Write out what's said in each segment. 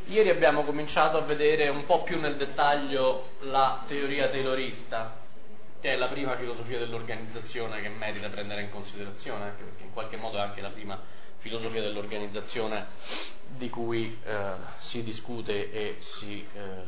Ieri abbiamo cominciato a vedere un po' più nel dettaglio la teoria taylorista, che è la prima filosofia dell'organizzazione che merita prendere in considerazione, anche perché in qualche modo è anche la prima filosofia dell'organizzazione di cui si discute e si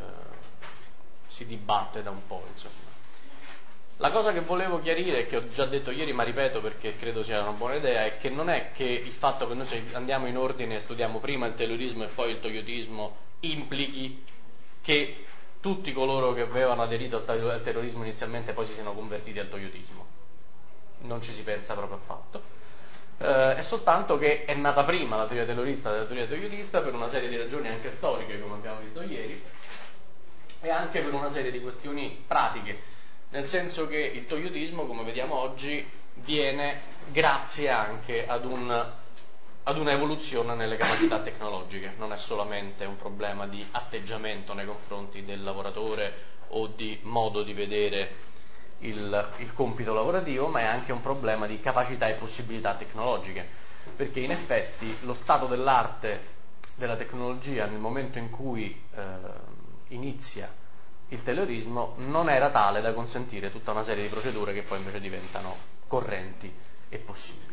dibatte da un po', insomma. La cosa che volevo chiarire, che ho già detto ieri ma ripeto perché credo sia una buona idea, è che non è che il fatto che noi andiamo in ordine e studiamo prima il taylorismo e poi il toyotismo implichi che tutti coloro che avevano aderito al taylorismo inizialmente poi si siano convertiti al toyotismo. Non ci si pensa proprio affatto. È soltanto che è nata prima la teoria taylorista della teoria toyotista per una serie di ragioni anche storiche, come abbiamo visto ieri, e anche per una serie di questioni pratiche. Nel senso che il toyotismo, come vediamo oggi, viene grazie anche ad una evoluzione nelle capacità tecnologiche, non è solamente un problema di atteggiamento nei confronti del lavoratore o di modo di vedere il compito lavorativo, ma è anche un problema di capacità e possibilità tecnologiche, perché in effetti lo stato dell'arte della tecnologia nel momento in cui inizia il taylorismo non era tale da consentire tutta una serie di procedure che poi invece diventano correnti e possibili.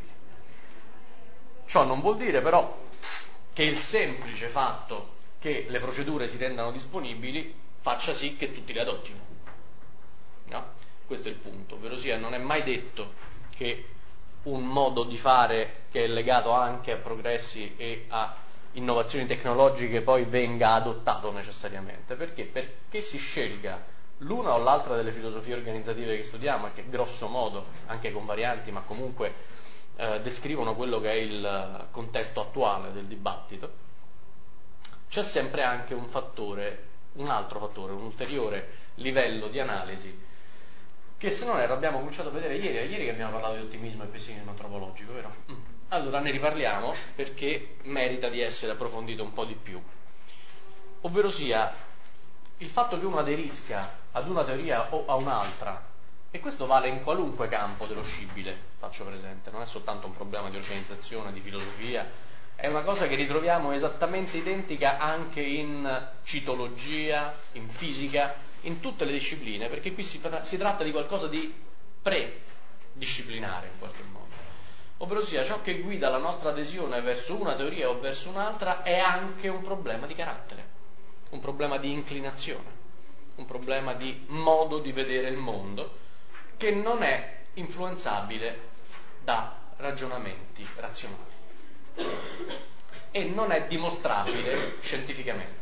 Ciò non vuol dire però che il semplice fatto che le procedure si rendano disponibili faccia sì che tutti le adottino. No? Questo è il punto, ovvero sia non è mai detto che un modo di fare che è legato anche a progressi e a innovazioni tecnologiche poi venga adottato necessariamente. Perché? Perché si scelga l'una o l'altra delle filosofie organizzative che studiamo e che grosso modo, anche con varianti, ma comunque descrivono quello che è il contesto attuale del dibattito, c'è sempre anche un altro fattore, un ulteriore livello di analisi che se non erro abbiamo cominciato a vedere ieri che abbiamo parlato di ottimismo e pessimismo antropologico, vero? Allora ne riparliamo perché merita di essere approfondito un po' di più. Ovvero sia, il fatto che uno aderisca ad una teoria o a un'altra, e questo vale in qualunque campo dello scibile, faccio presente, non è soltanto un problema di organizzazione, di filosofia, è una cosa che ritroviamo esattamente identica anche in citologia, in fisica, in tutte le discipline, perché qui si tratta di qualcosa di predisciplinare in qualche modo. Ovvero sia, ciò che guida la nostra adesione verso una teoria o verso un'altra è anche un problema di carattere, un problema di inclinazione, un problema di modo di vedere il mondo che non è influenzabile da ragionamenti razionali e non è dimostrabile scientificamente.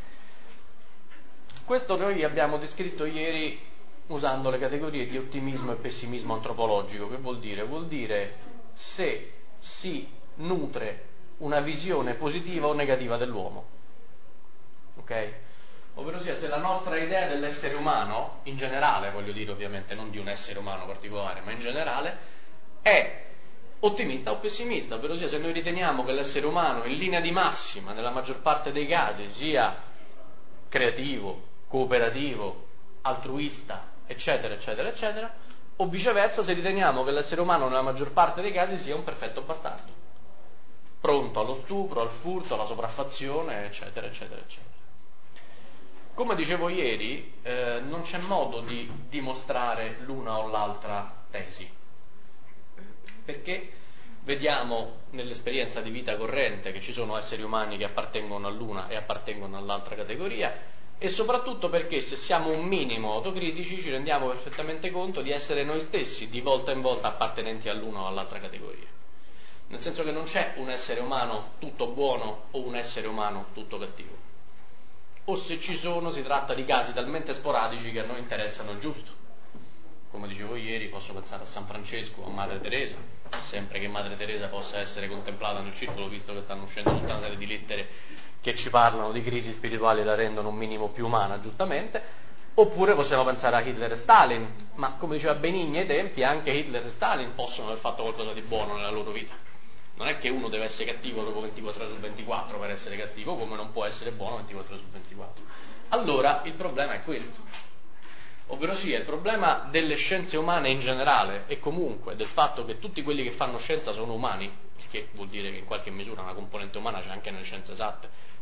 Questo noi abbiamo descritto ieri usando le categorie di ottimismo e pessimismo antropologico. Che vuol dire? Vuol dire se si nutre una visione positiva o negativa dell'uomo. Ok? Ovvero sia, se la nostra idea dell'essere umano, in generale, voglio dire ovviamente non di un essere umano particolare, ma in generale, è ottimista o pessimista, ovvero sia se noi riteniamo che l'essere umano in linea di massima, nella maggior parte dei casi, sia creativo, cooperativo, altruista, eccetera, eccetera, eccetera, o viceversa se riteniamo che l'essere umano nella maggior parte dei casi sia un perfetto bastardo, pronto allo stupro, al furto, alla sopraffazione, eccetera, eccetera, eccetera. Come dicevo ieri, non c'è modo di dimostrare l'una o l'altra tesi, perché vediamo nell'esperienza di vita corrente che ci sono esseri umani che appartengono all'una e appartengono all'altra categoria, e soprattutto perché se siamo un minimo autocritici ci rendiamo perfettamente conto di essere noi stessi di volta in volta appartenenti all'una o all'altra categoria. Nel senso che non c'è un essere umano tutto buono o un essere umano tutto cattivo. O se ci sono si tratta di casi talmente sporadici che a noi interessano il giusto. Come dicevo ieri, posso pensare a San Francesco o a Madre Teresa, sempre che Madre Teresa possa essere contemplata nel circolo, visto che stanno uscendo tutta una serie di lettere che ci parlano di crisi spirituali e la rendono un minimo più umana, giustamente. Oppure possiamo pensare a Hitler e Stalin, ma come diceva Benigni ai tempi, anche Hitler e Stalin possono aver fatto qualcosa di buono nella loro vita. Non è che uno deve essere cattivo proprio 24 ore su 24 per essere cattivo, come non può essere buono 24 ore su 24. Allora il problema è questo, ovvero sia il problema delle scienze umane in generale e comunque del fatto che tutti quelli che fanno scienza sono umani, il che vuol dire che in qualche misura una componente umana c'è anche nelle scienze esatte,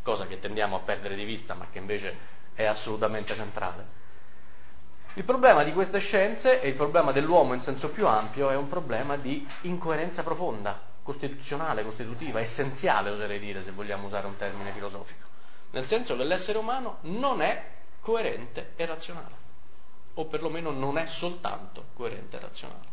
cosa che tendiamo a perdere di vista ma che invece è assolutamente centrale. Il problema di queste scienze e il problema dell'uomo in senso più ampio è un problema di incoerenza profonda, costituzionale, costitutiva, essenziale oserei dire, se vogliamo usare un termine filosofico, nel senso che l'essere umano non è coerente e razionale, o perlomeno non è soltanto coerente e razionale.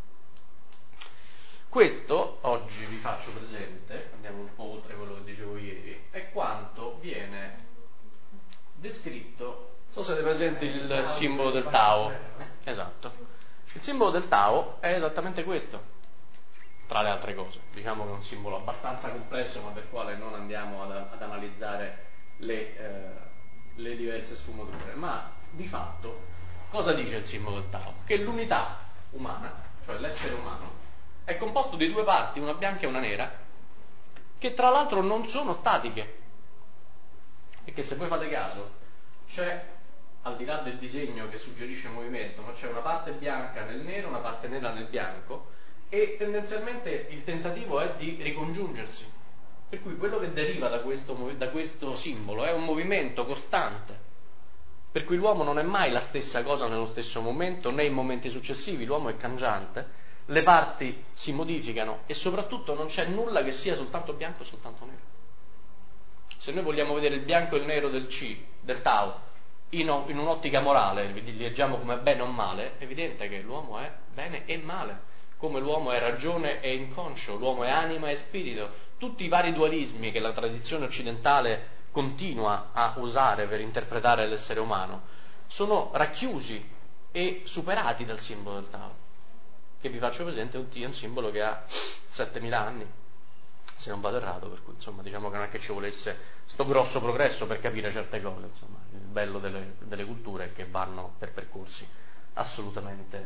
Questo, oggi vi faccio presente, andiamo un po' oltre quello che dicevo ieri, è quanto viene descritto. Non so se avete presente il simbolo del Tao. Esatto. Il simbolo del Tao è esattamente questo, tra le altre cose. Diciamo che è un simbolo abbastanza complesso, ma del quale non andiamo ad analizzare le diverse sfumature. Ma di fatto, cosa dice il simbolo del Tao? Che l'unità umana, cioè l'essere umano, è composto di due parti, una bianca e una nera, che tra l'altro non sono statiche. E che se voi fate caso, c'è, al di là del disegno che suggerisce movimento, ma c'è una parte bianca nel nero, una parte nera nel bianco, e tendenzialmente il tentativo è di ricongiungersi. Per cui quello che deriva da questo simbolo è un movimento costante, per cui l'uomo non è mai la stessa cosa nello stesso momento, né in momenti successivi, l'uomo è cangiante, le parti si modificano e soprattutto non c'è nulla che sia soltanto bianco o soltanto nero. Se noi vogliamo vedere il bianco e il nero del Tao, in un'ottica morale, li leggiamo come bene o male, è evidente che l'uomo è bene e male, come l'uomo è ragione e inconscio, l'uomo è anima e spirito. Tutti i vari dualismi che la tradizione occidentale continua a usare per interpretare l'essere umano sono racchiusi e superati dal simbolo del Tao, che vi faccio presente è un simbolo che ha 7.000 anni, se non vado errato, per cui insomma diciamo che non è che ci volesse sto grosso progresso per capire certe cose, insomma il bello delle culture è che vanno per percorsi assolutamente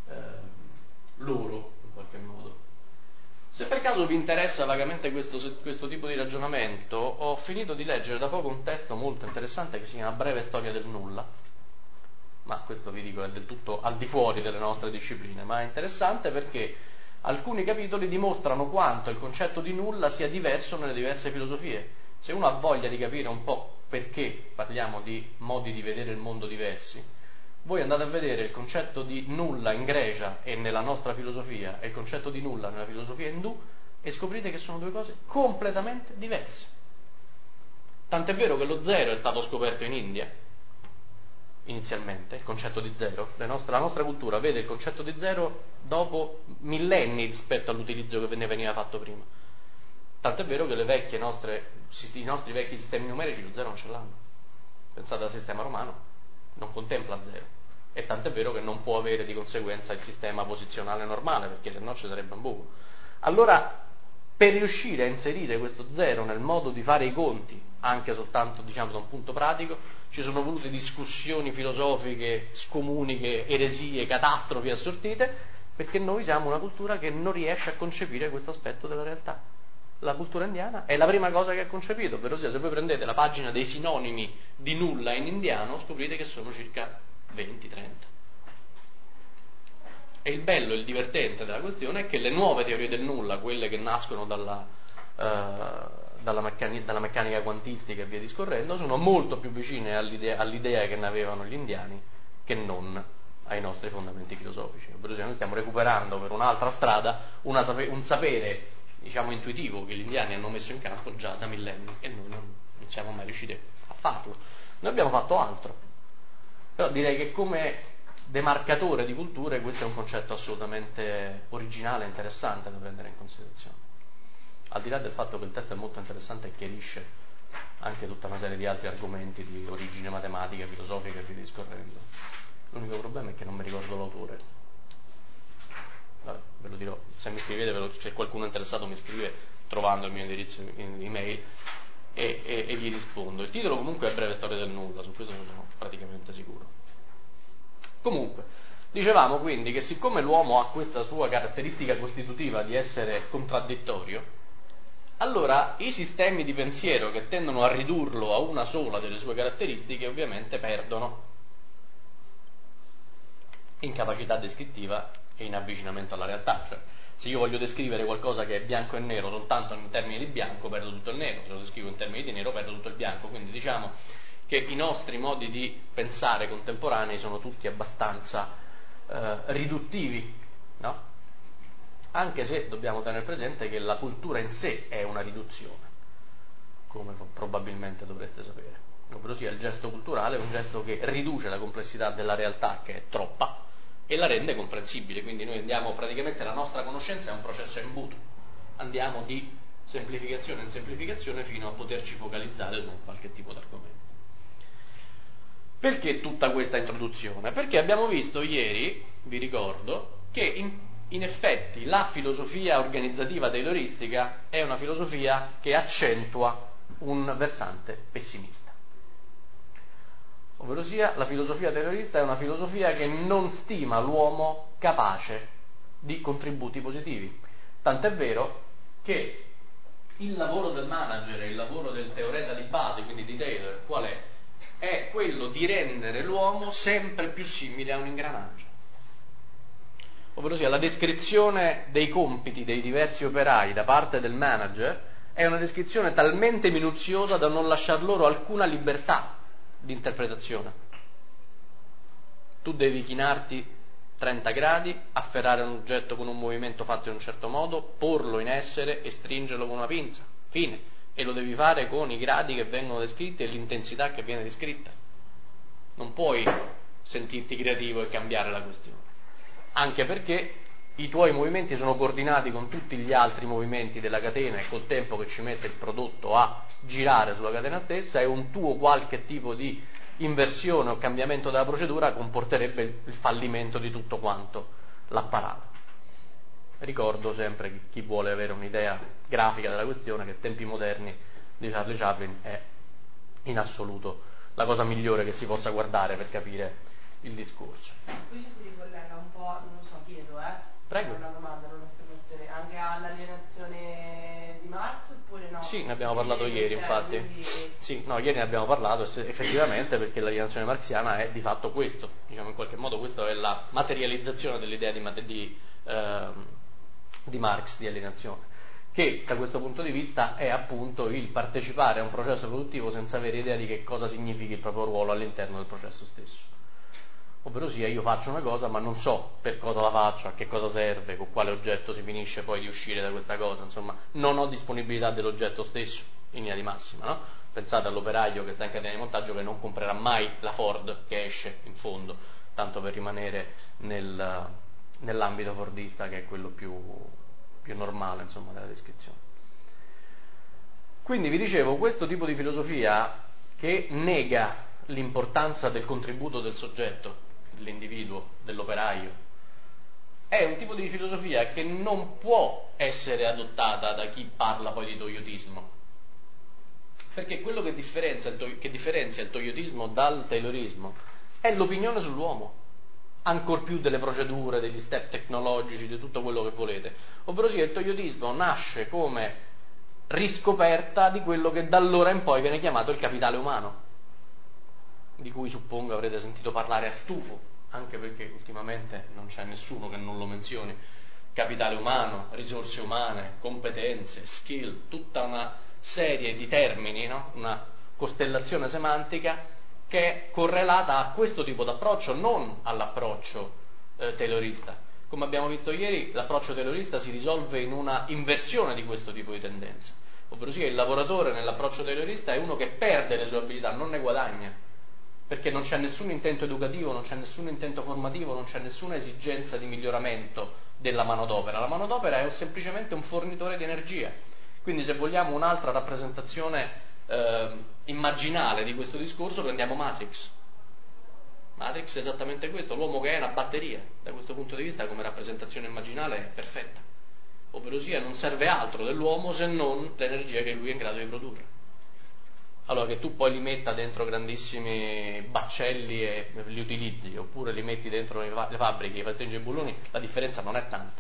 loro in qualche modo. Se per caso vi interessa vagamente questo tipo di ragionamento, ho finito di leggere da poco un testo molto interessante che si chiama Breve storia del nulla, ma questo vi dico è del tutto al di fuori delle nostre discipline, ma è interessante perché alcuni capitoli dimostrano quanto il concetto di nulla sia diverso nelle diverse filosofie. Se uno ha voglia di capire un po' perché parliamo di modi di vedere il mondo diversi, voi andate a vedere il concetto di nulla in Grecia e nella nostra filosofia e il concetto di nulla nella filosofia indù e scoprite che sono due cose completamente diverse. Tant'è vero che lo zero è stato scoperto in India, inizialmente, il concetto di zero. La nostra cultura vede il concetto di zero dopo millenni rispetto all'utilizzo che ne veniva fatto prima. Tant'è vero che i nostri vecchi sistemi numerici lo zero non ce l'hanno. Pensate al sistema romano, non contempla zero. E tant'è vero che non può avere di conseguenza il sistema posizionale normale, perché se no ci sarebbe un buco. Allora, per riuscire a inserire questo zero nel modo di fare i conti, anche soltanto diciamo da un punto pratico, ci sono volute discussioni filosofiche, scomuniche, eresie, catastrofi assortite, perché noi siamo una cultura che non riesce a concepire questo aspetto della realtà. La cultura indiana è la prima cosa che ha concepito, ovvero sia se voi prendete la pagina dei sinonimi di nulla in indiano, scoprite che sono circa 20-30. E il bello e il divertente della questione è che le nuove teorie del nulla, quelle che nascono dalla meccanica quantistica e via discorrendo, sono molto più vicine all'idea che ne avevano gli indiani che non ai nostri fondamenti filosofici. Ovvero sia, noi stiamo recuperando per un'altra strada un sapere diciamo intuitivo che gli indiani hanno messo in campo già da millenni e noi non siamo mai riusciti a farlo. Noi abbiamo fatto altro, però direi che come demarcatore di culture questo è un concetto assolutamente originale e interessante da prendere in considerazione, al di là del fatto che il testo è molto interessante e chiarisce anche tutta una serie di altri argomenti di origine matematica, filosofica e via discorrendo. L'unico problema è che non mi ricordo l'autore. Vabbè, ve lo dirò, se mi scrivete, se qualcuno è interessato mi scrive trovando il mio indirizzo in email e gli rispondo. Il titolo comunque è Breve storia del nulla, su questo sono praticamente sicuro. Comunque, dicevamo quindi che siccome l'uomo ha questa sua caratteristica costitutiva di essere contraddittorio, allora i sistemi di pensiero che tendono a ridurlo a una sola delle sue caratteristiche ovviamente perdono in capacità descrittiva e in avvicinamento alla realtà. Cioè, Se io voglio descrivere qualcosa che è bianco e nero soltanto in termini di bianco, perdo tutto il nero, se lo descrivo in termini di nero, perdo tutto il bianco. Quindi diciamo che i nostri modi di pensare contemporanei sono tutti abbastanza riduttivi, no? Anche se dobbiamo tenere presente che la cultura in sé è una riduzione, come probabilmente dovreste sapere. Ovvero sia, il gesto culturale è un gesto che riduce la complessità della realtà, che è troppa, e la rende comprensibile. Quindi noi andiamo, praticamente la nostra conoscenza è un processo a imbuto, andiamo di semplificazione in semplificazione fino a poterci focalizzare su qualche tipo di argomento. Perché tutta questa introduzione? Perché abbiamo visto ieri, vi ricordo, che in effetti la filosofia organizzativa tayloristica è una filosofia che accentua un versante pessimista. Ovvero sia, la filosofia taylorista è una filosofia che non stima l'uomo capace di contributi positivi. Tant'è vero che il lavoro del manager e il lavoro del teoreta di base, quindi di Taylor, qual è? È quello di rendere l'uomo sempre più simile a un ingranaggio. Ovvero sia, la descrizione dei compiti dei diversi operai da parte del manager è una descrizione talmente minuziosa da non lasciar loro alcuna libertà di interpretazione. Tu devi chinarti 30 gradi, afferrare un oggetto con un movimento fatto in un certo modo, porlo in essere e stringerlo con una pinza. Fine. E lo devi fare con i gradi che vengono descritti e l'intensità che viene descritta. Non puoi sentirti creativo e cambiare la questione. Anche perché i tuoi movimenti sono coordinati con tutti gli altri movimenti della catena e col tempo che ci mette il prodotto a girare sulla catena stessa, e un tuo qualche tipo di inversione o cambiamento della procedura comporterebbe il fallimento di tutto quanto l'apparato. Ricordo sempre che chi vuole avere un'idea grafica della questione che Tempi moderni di Charlie Chaplin è in assoluto la cosa migliore che si possa guardare per capire il discorso. Qui ci si ricollega un po', non so, chiedo, Prego. Una domanda, non un'affermazione, anche all'alienazione di Marx oppure no? Sì, ne abbiamo parlato ieri, infatti. Quindi... Sì, no, ieri ne abbiamo parlato effettivamente, perché l'alienazione marxiana è di fatto questo. Diciamo, in qualche modo questa è la materializzazione dell'idea di Marx di alienazione, che da questo punto di vista è appunto il partecipare a un processo produttivo senza avere idea di che cosa significhi il proprio ruolo all'interno del processo stesso. Ovvero sia, io faccio una cosa ma non so per cosa la faccio, a che cosa serve, con quale oggetto si finisce poi di uscire da questa cosa, insomma non ho disponibilità dell'oggetto stesso in linea di massima, no? Pensate all'operaio che sta in catena di montaggio che non comprerà mai la Ford che esce in fondo, tanto per rimanere nell'ambito fordista, che è quello più normale, insomma, della descrizione. Quindi vi dicevo, questo tipo di filosofia che nega l'importanza del contributo del soggetto, dell'individuo, dell'operaio, è un tipo di filosofia che non può essere adottata da chi parla poi di toyotismo, perché quello che differenzia il toyotismo dal taylorismo è l'opinione sull'uomo, ancor più delle procedure, degli step tecnologici, di tutto quello che volete. Ovvero sia, il toyotismo nasce come riscoperta di quello che da allora in poi viene chiamato il capitale umano, di cui suppongo avrete sentito parlare a stufo, anche perché ultimamente non c'è nessuno che non lo menzioni. Capitale umano, risorse umane, competenze, skill, tutta una serie di termini, no? Una costellazione semantica che è correlata a questo tipo di approccio, non all'approccio taylorista. Come abbiamo visto ieri, l'approccio taylorista si risolve in una inversione di questo tipo di tendenza, ovvero sia il lavoratore nell'approccio taylorista è uno che perde le sue abilità, non ne guadagna, perché non c'è nessun intento educativo, non c'è nessun intento formativo, non c'è nessuna esigenza di miglioramento della manodopera. La manodopera è semplicemente un fornitore di energia. Quindi, se vogliamo un'altra rappresentazione immaginale di questo discorso, prendiamo Matrix. Matrix è esattamente questo, l'uomo che è una batteria, da questo punto di vista come rappresentazione immaginale è perfetta, ovvero sia non serve altro dell'uomo se non l'energia che lui è in grado di produrre. Allora, che tu poi li metta dentro grandissimi baccelli e li utilizzi, oppure li metti dentro le fabbriche, i pastiggi e bulloni, la differenza non è tanta,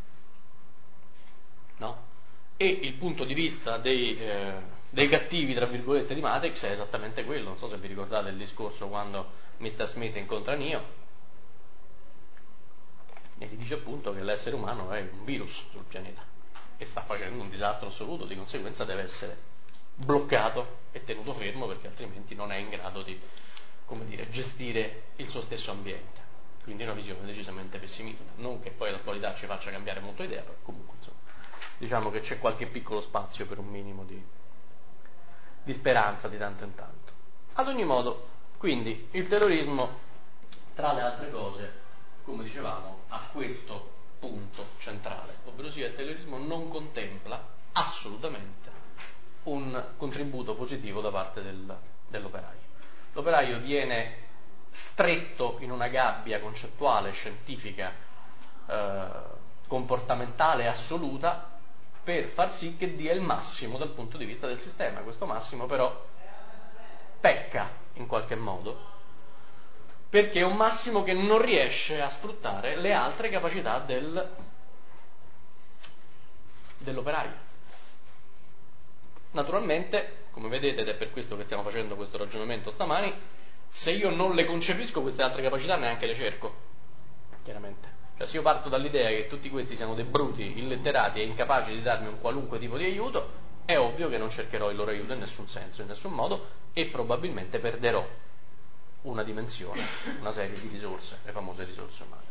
no? E il punto di vista dei cattivi, tra virgolette, di Matrix è esattamente quello. Non so se vi ricordate il discorso quando Mr. Smith incontra Neo e gli dice appunto che l'essere umano è un virus sul pianeta e sta facendo un disastro assoluto, di conseguenza deve essere bloccato e tenuto fermo perché altrimenti non è in grado di, come dire, gestire il suo stesso ambiente. Quindi è una visione decisamente pessimista, non che poi l'attualità ci faccia cambiare molto idea, però comunque insomma, diciamo che c'è qualche piccolo spazio per un minimo di speranza di tanto in tanto. Ad ogni modo, quindi il terrorismo, tra le altre cose, come dicevamo, ha questo punto centrale, ovvero sia il terrorismo non contempla assolutamente un contributo positivo da parte dell'operaio. L'operaio viene stretto in una gabbia concettuale, scientifica, comportamentale assoluta per far sì che dia il massimo dal punto di vista del sistema. Questo massimo però pecca in qualche modo perché è un massimo che non riesce a sfruttare le altre capacità dell'operaio. Naturalmente, come vedete, ed è per questo che stiamo facendo questo ragionamento stamani, se io non le concepisco queste altre capacità neanche le cerco, chiaramente. Cioè se io parto dall'idea che tutti questi siano dei bruti, illetterati e incapaci di darmi un qualunque tipo di aiuto, è ovvio che non cercherò il loro aiuto in nessun senso, in nessun modo, e probabilmente perderò una dimensione, una serie di risorse, le famose risorse umane.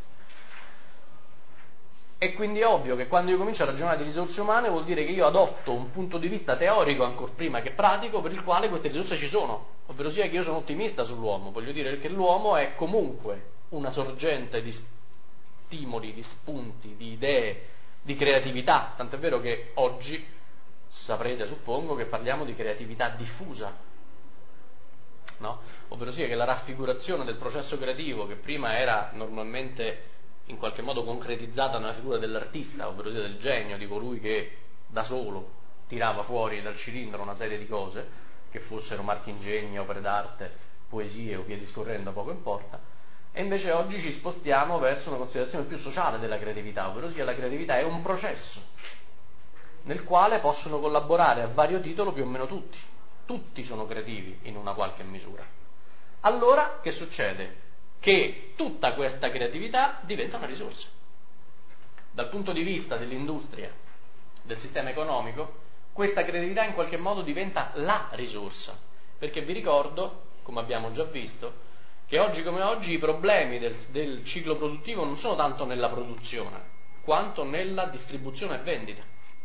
E quindi è ovvio che quando io comincio a ragionare di risorse umane vuol dire che io adotto un punto di vista teorico ancor prima che pratico per il quale queste risorse ci sono, ovvero sia che io sono ottimista sull'uomo, voglio dire che l'uomo è comunque una sorgente di stimoli, di spunti, di idee, di creatività, tant'è vero che oggi saprete, suppongo, che parliamo di creatività diffusa, no? Ovvero sia che la raffigurazione del processo creativo, che prima era normalmente in qualche modo concretizzata nella figura dell'artista, ovvero sia del genio, di colui che da solo tirava fuori dal cilindro una serie di cose, che fossero marchingegni, opere d'arte, poesie o via discorrendo, poco importa, e invece oggi ci spostiamo verso una considerazione più sociale della creatività, ovvero sia la creatività è un processo nel quale possono collaborare a vario titolo più o meno tutti. Tutti sono creativi in una qualche misura. Allora, che succede? Che tutta questa creatività diventa una risorsa. Dal punto di vista dell'industria, del sistema economico, questa creatività in qualche modo diventa la risorsa. Perché vi ricordo, come abbiamo già visto, che oggi come oggi i problemi del ciclo produttivo non sono tanto nella produzione, quanto nella distribuzione e vendita.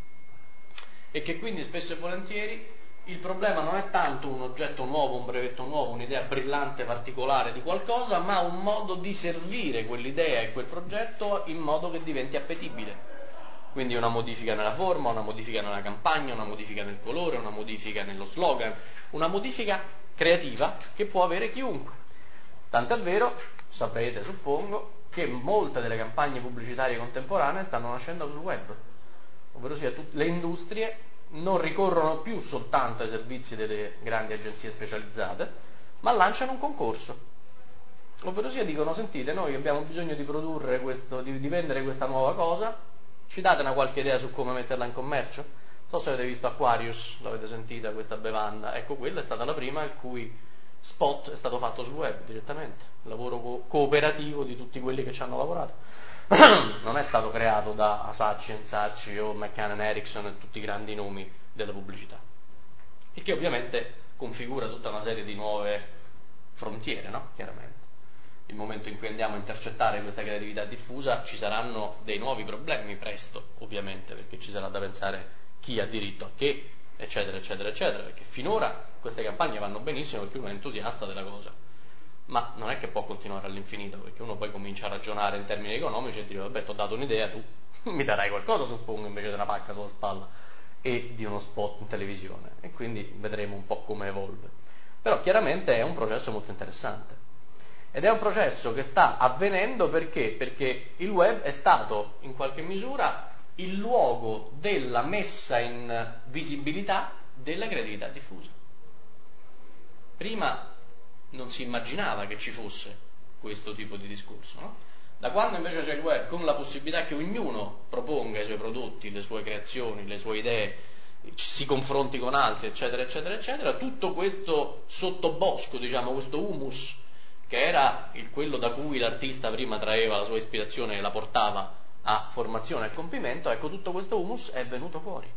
E che quindi spesso e volentieri il problema non è tanto un oggetto nuovo, un brevetto nuovo, un'idea brillante particolare di qualcosa, ma un modo di servire quell'idea e quel progetto in modo che diventi appetibile. Quindi una modifica nella forma, una modifica nella campagna, una modifica nel colore, una modifica nello slogan, una modifica creativa che può avere chiunque. Tant'è vero, saprete, suppongo, che molte delle campagne pubblicitarie contemporanee stanno nascendo sul web, ovvero sia le industrie non ricorrono più soltanto ai servizi delle grandi agenzie specializzate, ma lanciano un concorso. Ovvero sia dicono, sentite, noi abbiamo bisogno di produrre di vendere questa nuova cosa, ci date una qualche idea su come metterla in commercio? Non so se avete visto Aquarius, l'avete sentita questa bevanda, ecco quella è stata la prima il cui spot è stato fatto sul web direttamente, il lavoro cooperativo di tutti quelli che ci hanno lavorato. Non è stato creato da Saatchi & Saatchi o McCann Erickson e tutti i grandi nomi della pubblicità, il che ovviamente configura tutta una serie di nuove frontiere, no? Chiaramente. Il momento in cui andiamo a intercettare questa creatività diffusa ci saranno dei nuovi problemi presto, ovviamente, perché ci sarà da pensare chi ha diritto a che, eccetera, eccetera, eccetera, perché finora queste campagne vanno benissimo perché uno è entusiasta della cosa. Ma non è che può continuare all'infinito, perché uno poi comincia a ragionare in termini economici e dire, vabbè, ti ho dato un'idea, tu mi darai qualcosa, suppongo, invece di una pacca sulla spalla e di uno spot in televisione. E quindi vedremo un po' come evolve. Però chiaramente è un processo molto interessante. Ed è un processo che sta avvenendo perché? Perché il web è stato, in qualche misura, il luogo della messa in visibilità della creatività diffusa. Prima non si immaginava che ci fosse questo tipo di discorso, no? Da quando invece c'è il web, con la possibilità che ognuno proponga i suoi prodotti, le sue creazioni, le sue idee, si confronti con altri, eccetera, eccetera, eccetera, tutto questo sottobosco, diciamo, questo humus che era quello da cui l'artista prima traeva la sua ispirazione e la portava a formazione e compimento, ecco, tutto questo humus è venuto fuori.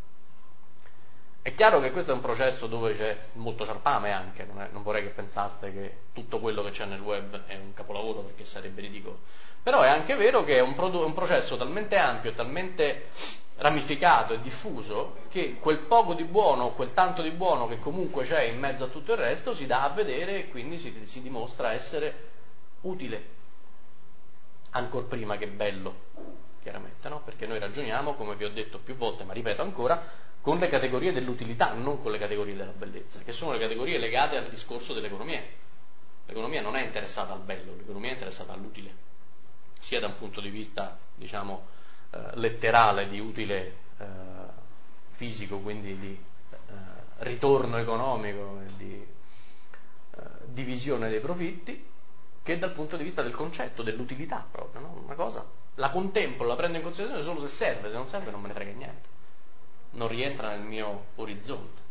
È chiaro che questo è un processo dove c'è molto ciarpame anche, non vorrei che pensaste che tutto quello che c'è nel web è un capolavoro, perché sarebbe ridicolo. Però è anche vero che è un processo talmente ampio, talmente ramificato e diffuso, che quel poco di buono, quel tanto di buono che comunque c'è in mezzo a tutto il resto si dà a vedere e quindi si dimostra essere utile, ancor prima che bello, chiaramente, no? Perché noi ragioniamo, come vi ho detto più volte, ma ripeto ancora, con le categorie dell'utilità, non con le categorie della bellezza, che sono le categorie legate al discorso dell'economia. L'economia non è interessata al bello, l'economia è interessata all'utile, sia da un punto di vista, diciamo, letterale, di utile fisico, quindi di ritorno economico, di divisione dei profitti, che dal punto di vista del concetto, dell'utilità proprio, no? Una cosa la contemplo, la prendo in considerazione solo se serve, se non serve non me ne frega niente, non rientra nel mio orizzonte.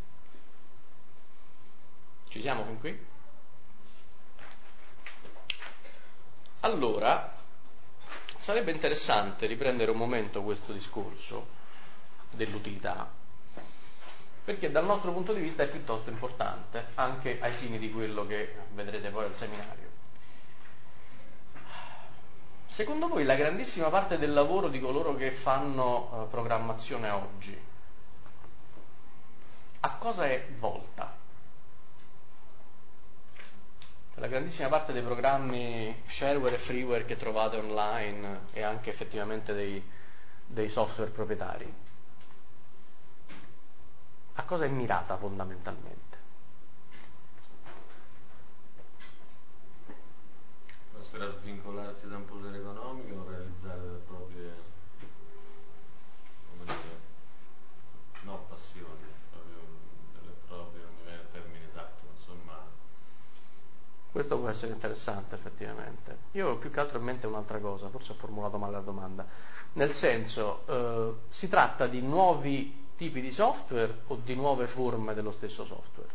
Ci siamo fin qui? Allora, sarebbe interessante riprendere un momento questo discorso dell'utilità, perché dal nostro punto di vista è piuttosto importante, anche ai fini di quello che vedrete poi al seminario. Secondo voi la grandissima parte del lavoro di coloro che fanno programmazione oggi, a cosa è volta? La grandissima parte dei programmi shareware e freeware che trovate online e anche effettivamente dei software proprietari, a cosa è mirata fondamentalmente? Può essere a svincolarsi da un potere economico o realizzare delle proprie, come dire, no passioni, proprio delle proprie, non mi viene il termine esatto, insomma. Questo può essere interessante effettivamente. Io ho più che altro in mente un'altra cosa, forse ho formulato male la domanda. Nel senso, si tratta di nuovi tipi di software o di nuove forme dello stesso software?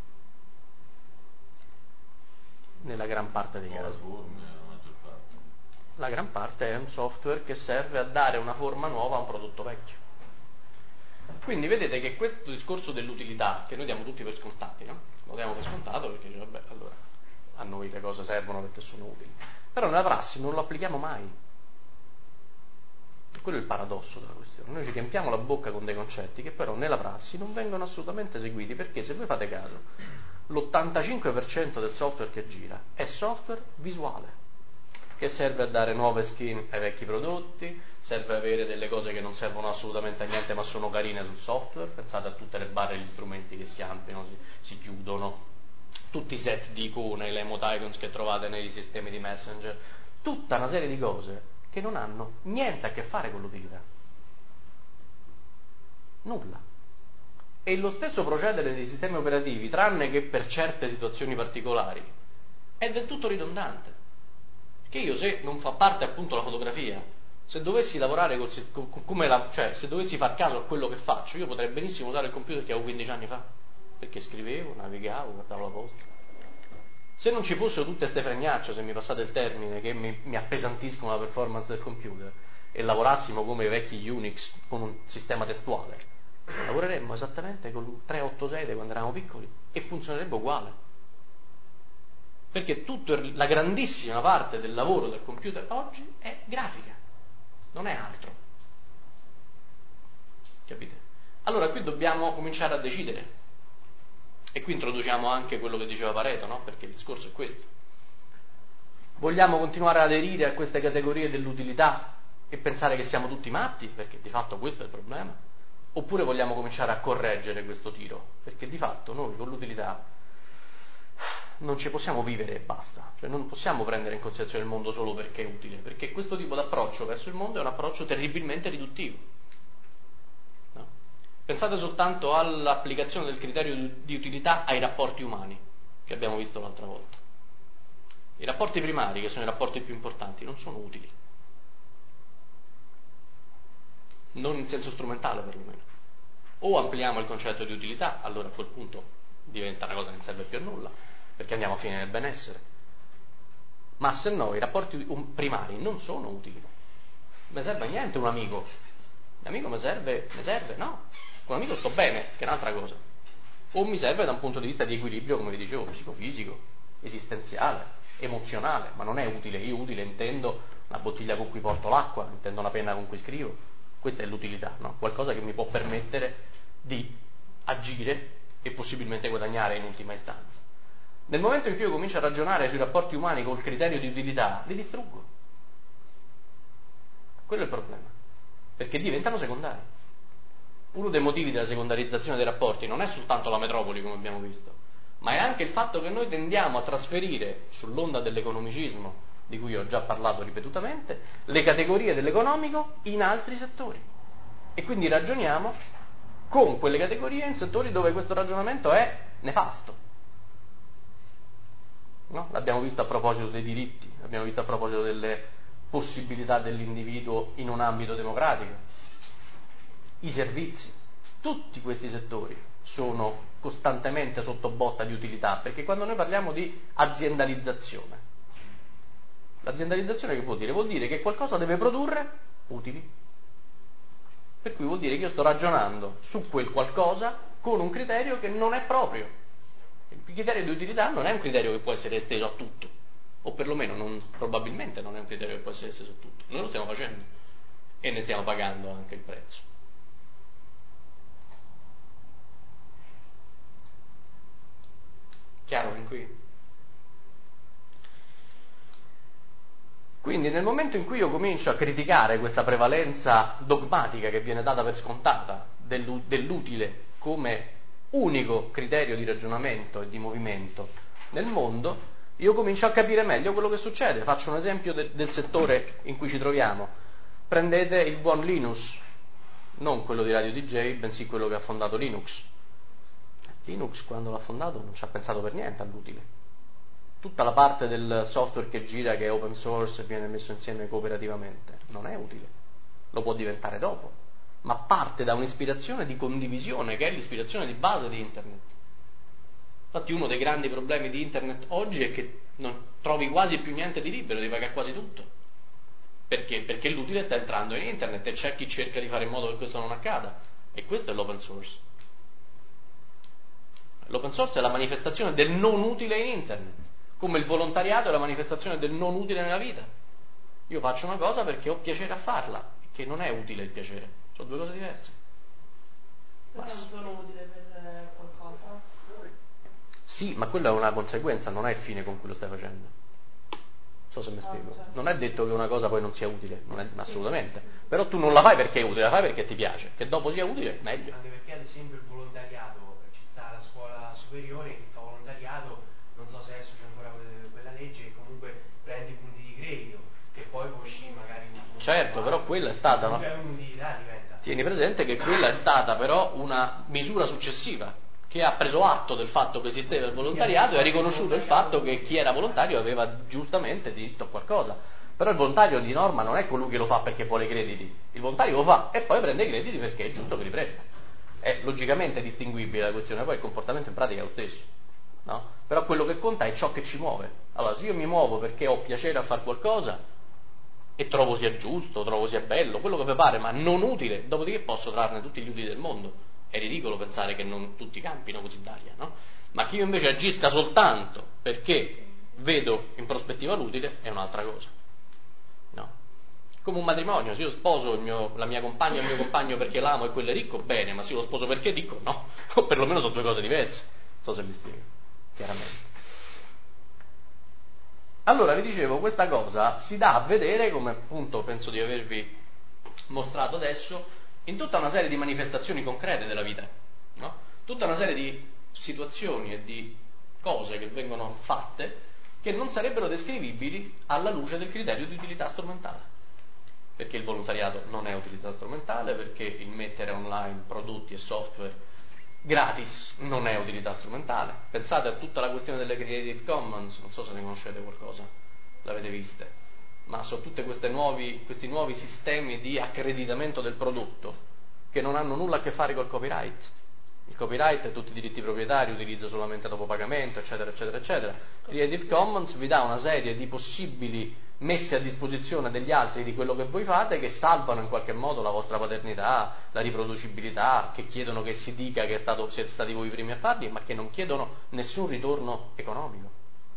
Nella gran parte dei casi. Forme, la maggior parte. La gran parte è un software che serve a dare una forma nuova a un prodotto vecchio. Quindi vedete che questo discorso dell'utilità, che noi diamo tutti per scontati, no? Lo diamo per scontato perché vabbè, allora a noi le cose servono perché sono utili. Però nella prassi non lo applichiamo mai. Quello è il paradosso della questione. Noi ci riempiamo la bocca con dei concetti che però nella prassi non vengono assolutamente eseguiti, perché se voi fate caso, l'85% del software che gira è software visuale, che serve a dare nuove skin ai vecchi prodotti, serve a avere delle cose che non servono assolutamente a niente ma sono carine sul software. Pensate a tutte le barre e gli strumenti che si ampliano, si chiudono, tutti i set di icone, le emoticons che trovate nei sistemi di Messenger, tutta una serie di cose che non hanno niente a che fare con l'utilità. Nulla. E lo stesso procedere dei sistemi operativi, tranne che per certe situazioni particolari, è del tutto ridondante. Che io, se non fa parte appunto la fotografia, se dovessi lavorare cioè se dovessi far caso a quello che faccio, io potrei benissimo usare il computer che avevo 15 anni fa, perché scrivevo, navigavo, guardavo la posta. Se non ci fossero tutte ste fregnacce, se mi passate il termine, che mi appesantiscono la performance del computer, e lavorassimo come i vecchi Unix con un sistema testuale, lavoreremmo esattamente con il 386 quando eravamo piccoli e funzionerebbe uguale. Perché la grandissima parte del lavoro del computer oggi è grafica, non è altro. Capite? Allora qui dobbiamo cominciare a decidere. E qui introduciamo anche quello che diceva Pareto, no? Perché il discorso è questo. Vogliamo continuare ad aderire a queste categorie dell'utilità e pensare che siamo tutti matti, perché di fatto questo è il problema? Oppure vogliamo cominciare a correggere questo tiro? Perché di fatto noi con l'utilità non ci possiamo vivere e basta. Cioè non possiamo prendere in considerazione il mondo solo perché è utile, perché questo tipo di approccio verso il mondo è un approccio terribilmente riduttivo. Pensate soltanto all'applicazione del criterio di utilità ai rapporti umani, che abbiamo visto l'altra volta. I rapporti primari, che sono i rapporti più importanti, non sono utili. Non in senso strumentale, perlomeno. O ampliamo il concetto di utilità, allora a quel punto diventa una cosa che non serve più a nulla, perché andiamo a fine del benessere. Ma se no i rapporti primari non sono utili. Mi serve a niente un amico. Un amico mi serve, no. Con un amico sto bene, che è un'altra cosa. O mi serve da un punto di vista di equilibrio, come vi dicevo, psicofisico, esistenziale, emozionale, ma non è utile. Io utile intendo una bottiglia con cui porto l'acqua, intendo una penna con cui scrivo. Questa è l'utilità, no? Qualcosa che mi può permettere di agire e possibilmente guadagnare in ultima istanza. Nel momento in cui io comincio a ragionare sui rapporti umani col criterio di utilità, li distruggo. Quello è il problema, perché diventano secondari. Uno dei motivi della secondarizzazione dei rapporti non è soltanto la metropoli, come abbiamo visto, ma è anche il fatto che noi tendiamo a trasferire sull'onda dell'economicismo, di cui ho già parlato ripetutamente, le categorie dell'economico in altri settori. E quindi ragioniamo con quelle categorie in settori dove questo ragionamento è nefasto. No? L'abbiamo visto a proposito dei diritti, l'abbiamo visto a proposito delle possibilità dell'individuo in un ambito democratico, i servizi, tutti questi settori sono costantemente sotto botta di utilità, perché quando noi parliamo di aziendalizzazione, l'aziendalizzazione che vuol dire? Vuol dire che qualcosa deve produrre utili, per cui vuol dire che io sto ragionando su quel qualcosa con un criterio che non è proprio. Il criterio di utilità non è un criterio che può essere esteso a tutto, o perlomeno probabilmente non è un criterio che può essere esteso a tutto. Noi lo stiamo facendo e ne stiamo pagando anche il prezzo. Chiaro fin qui? Quindi nel momento in cui io comincio a criticare questa prevalenza dogmatica che viene data per scontata dell'utile come unico criterio di ragionamento e di movimento nel mondo, io comincio a capire meglio quello che succede. Faccio un esempio del settore in cui ci troviamo. Prendete il buon Linus, non quello di Radio DJ, bensì quello che ha fondato Linux. Linux quando l'ha fondato non ci ha pensato per niente all'utile. Tutta la parte del software che gira, che è open source e viene messo insieme cooperativamente, non è utile. Lo può diventare dopo, ma parte da un'ispirazione di condivisione, che è l'ispirazione di base di Internet. Infatti uno dei grandi problemi di Internet oggi è che non trovi quasi più niente di libero, devi pagare quasi tutto. Perché? Perché l'utile sta entrando in Internet e c'è chi cerca di fare in modo che questo non accada. E questo è l'open source. L'open source è la manifestazione del non utile in Internet, come il volontariato è la manifestazione del non utile nella vita. Io faccio una cosa perché ho piacere a farla, che non è utile il piacere, sono due cose diverse. Non sono utile per qualcosa? Sì, ma quella è una conseguenza, non è il fine con cui lo stai facendo. Non so se mi spiego. Certo. Non è detto che una cosa poi non sia utile, non è, assolutamente. Però tu non la fai perché è utile, la fai perché ti piace. Che dopo sia utile, meglio. Anche perché ad esempio il volontariato, ci sta la scuola superiore che fa volontariato, non so se adesso c'è ancora quella legge che comunque prende i punti di credito, che poi può uscire magari un Certo, però quella è stata comunque è un'utilità diventa. Tieni presente che quella è stata però una misura successiva, che ha preso atto del fatto che esisteva il volontariato e ha riconosciuto il fatto che chi era volontario aveva giustamente diritto a qualcosa. Però il volontario di norma non è colui che lo fa perché vuole i crediti, il volontario lo fa e poi prende i crediti perché è giusto che li prenda. È logicamente distinguibile la questione, poi il comportamento in pratica è lo stesso, no? Però quello che conta è ciò che ci muove. Allora, se io mi muovo perché ho piacere a fare qualcosa e trovo sia giusto, trovo sia bello, quello che vi pare, ma non utile, dopodiché posso trarne tutti gli utili del mondo. È ridicolo pensare che non tutti campino così d'aria, no? Ma che io invece agisca soltanto perché vedo in prospettiva l'utile è un'altra cosa, no? Come un matrimonio, se io sposo la mia compagna o il mio compagno perché l'amo e quello è ricco, bene, ma se io lo sposo perché è ricco, no, o perlomeno sono due cose diverse, non so se mi spiego, chiaramente. Allora vi dicevo, questa cosa si dà a vedere, come appunto penso di avervi mostrato adesso, in tutta una serie di manifestazioni concrete della vita, no? Tutta una serie di situazioni e di cose che vengono fatte che non sarebbero descrivibili alla luce del criterio di utilità strumentale. Perché il volontariato non è utilità strumentale, perché il mettere online prodotti e software gratis non è utilità strumentale. Pensate a tutta la questione delle Creative Commons, non so se ne conoscete qualcosa, l'avete viste, ma sono tutti questi nuovi sistemi di accreditamento del prodotto che non hanno nulla a che fare col copyright, Il copyright è tutti i diritti proprietari, utilizzo solamente dopo pagamento, eccetera, eccetera, eccetera. Creative Commons vi dà una serie di possibili messe a disposizione degli altri di quello che voi fate, che salvano in qualche modo la vostra paternità, la riproducibilità, che chiedono che si dica che siete stati voi i primi a farli, ma che non chiedono nessun ritorno economico.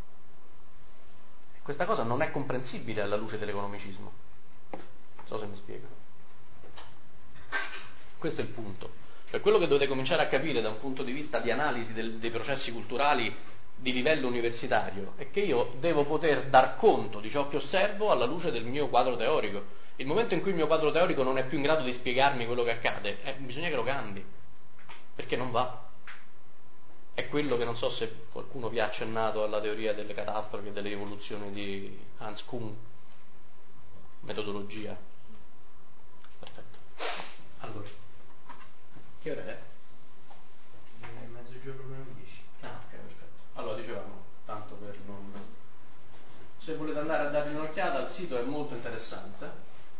Questa cosa non è comprensibile alla luce dell'economicismo. Non so se mi spiego. Questo è il punto. Cioè, quello che dovete cominciare a capire da un punto di vista di analisi dei processi culturali di livello universitario è che io devo poter dar conto di ciò che osservo alla luce del mio quadro teorico. Il momento in cui il mio quadro teorico non è più in grado di spiegarmi quello che accade, bisogna che lo cambi, perché non va. È quello che non so se qualcuno vi ha accennato alla teoria delle catastrofi e delle rivoluzioni di Hans Kuhn, metodologia. Perfetto. Allora, che ora è? Mezzogiorno meno 10. Ah, ok, perfetto. Allora, dicevamo, tanto per non... Se volete andare a dargli un'occhiata, il sito è molto interessante.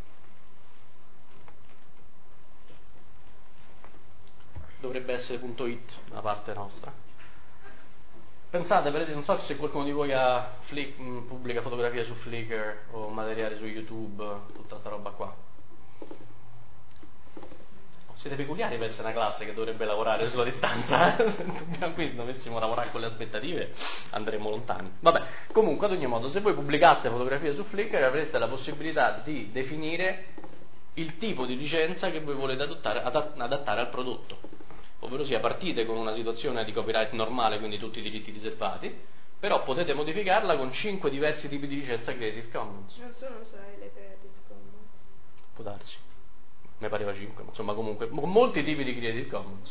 Dovrebbe essere .it da parte nostra. Pensate, per esempio, non so se qualcuno di voi pubblica fotografie su Flickr o materiale su YouTube, tutta sta roba qua. Siete peculiari per essere una classe che dovrebbe lavorare sulla distanza. Se qui dovessimo lavorare con le aspettative andremo lontani. Vabbè, comunque ad ogni modo, se voi pubblicaste fotografie su Flickr avreste la possibilità di definire il tipo di licenza che voi volete adattare al prodotto. Ovvero sia, partite con una situazione di copyright normale, quindi tutti i diritti riservati, però potete modificarla con 5 diversi tipi di licenza Creative Commons. Non sono usare le Creative Commons. Può darsi. Mi pareva 5, ma insomma comunque molti tipi di Creative Commons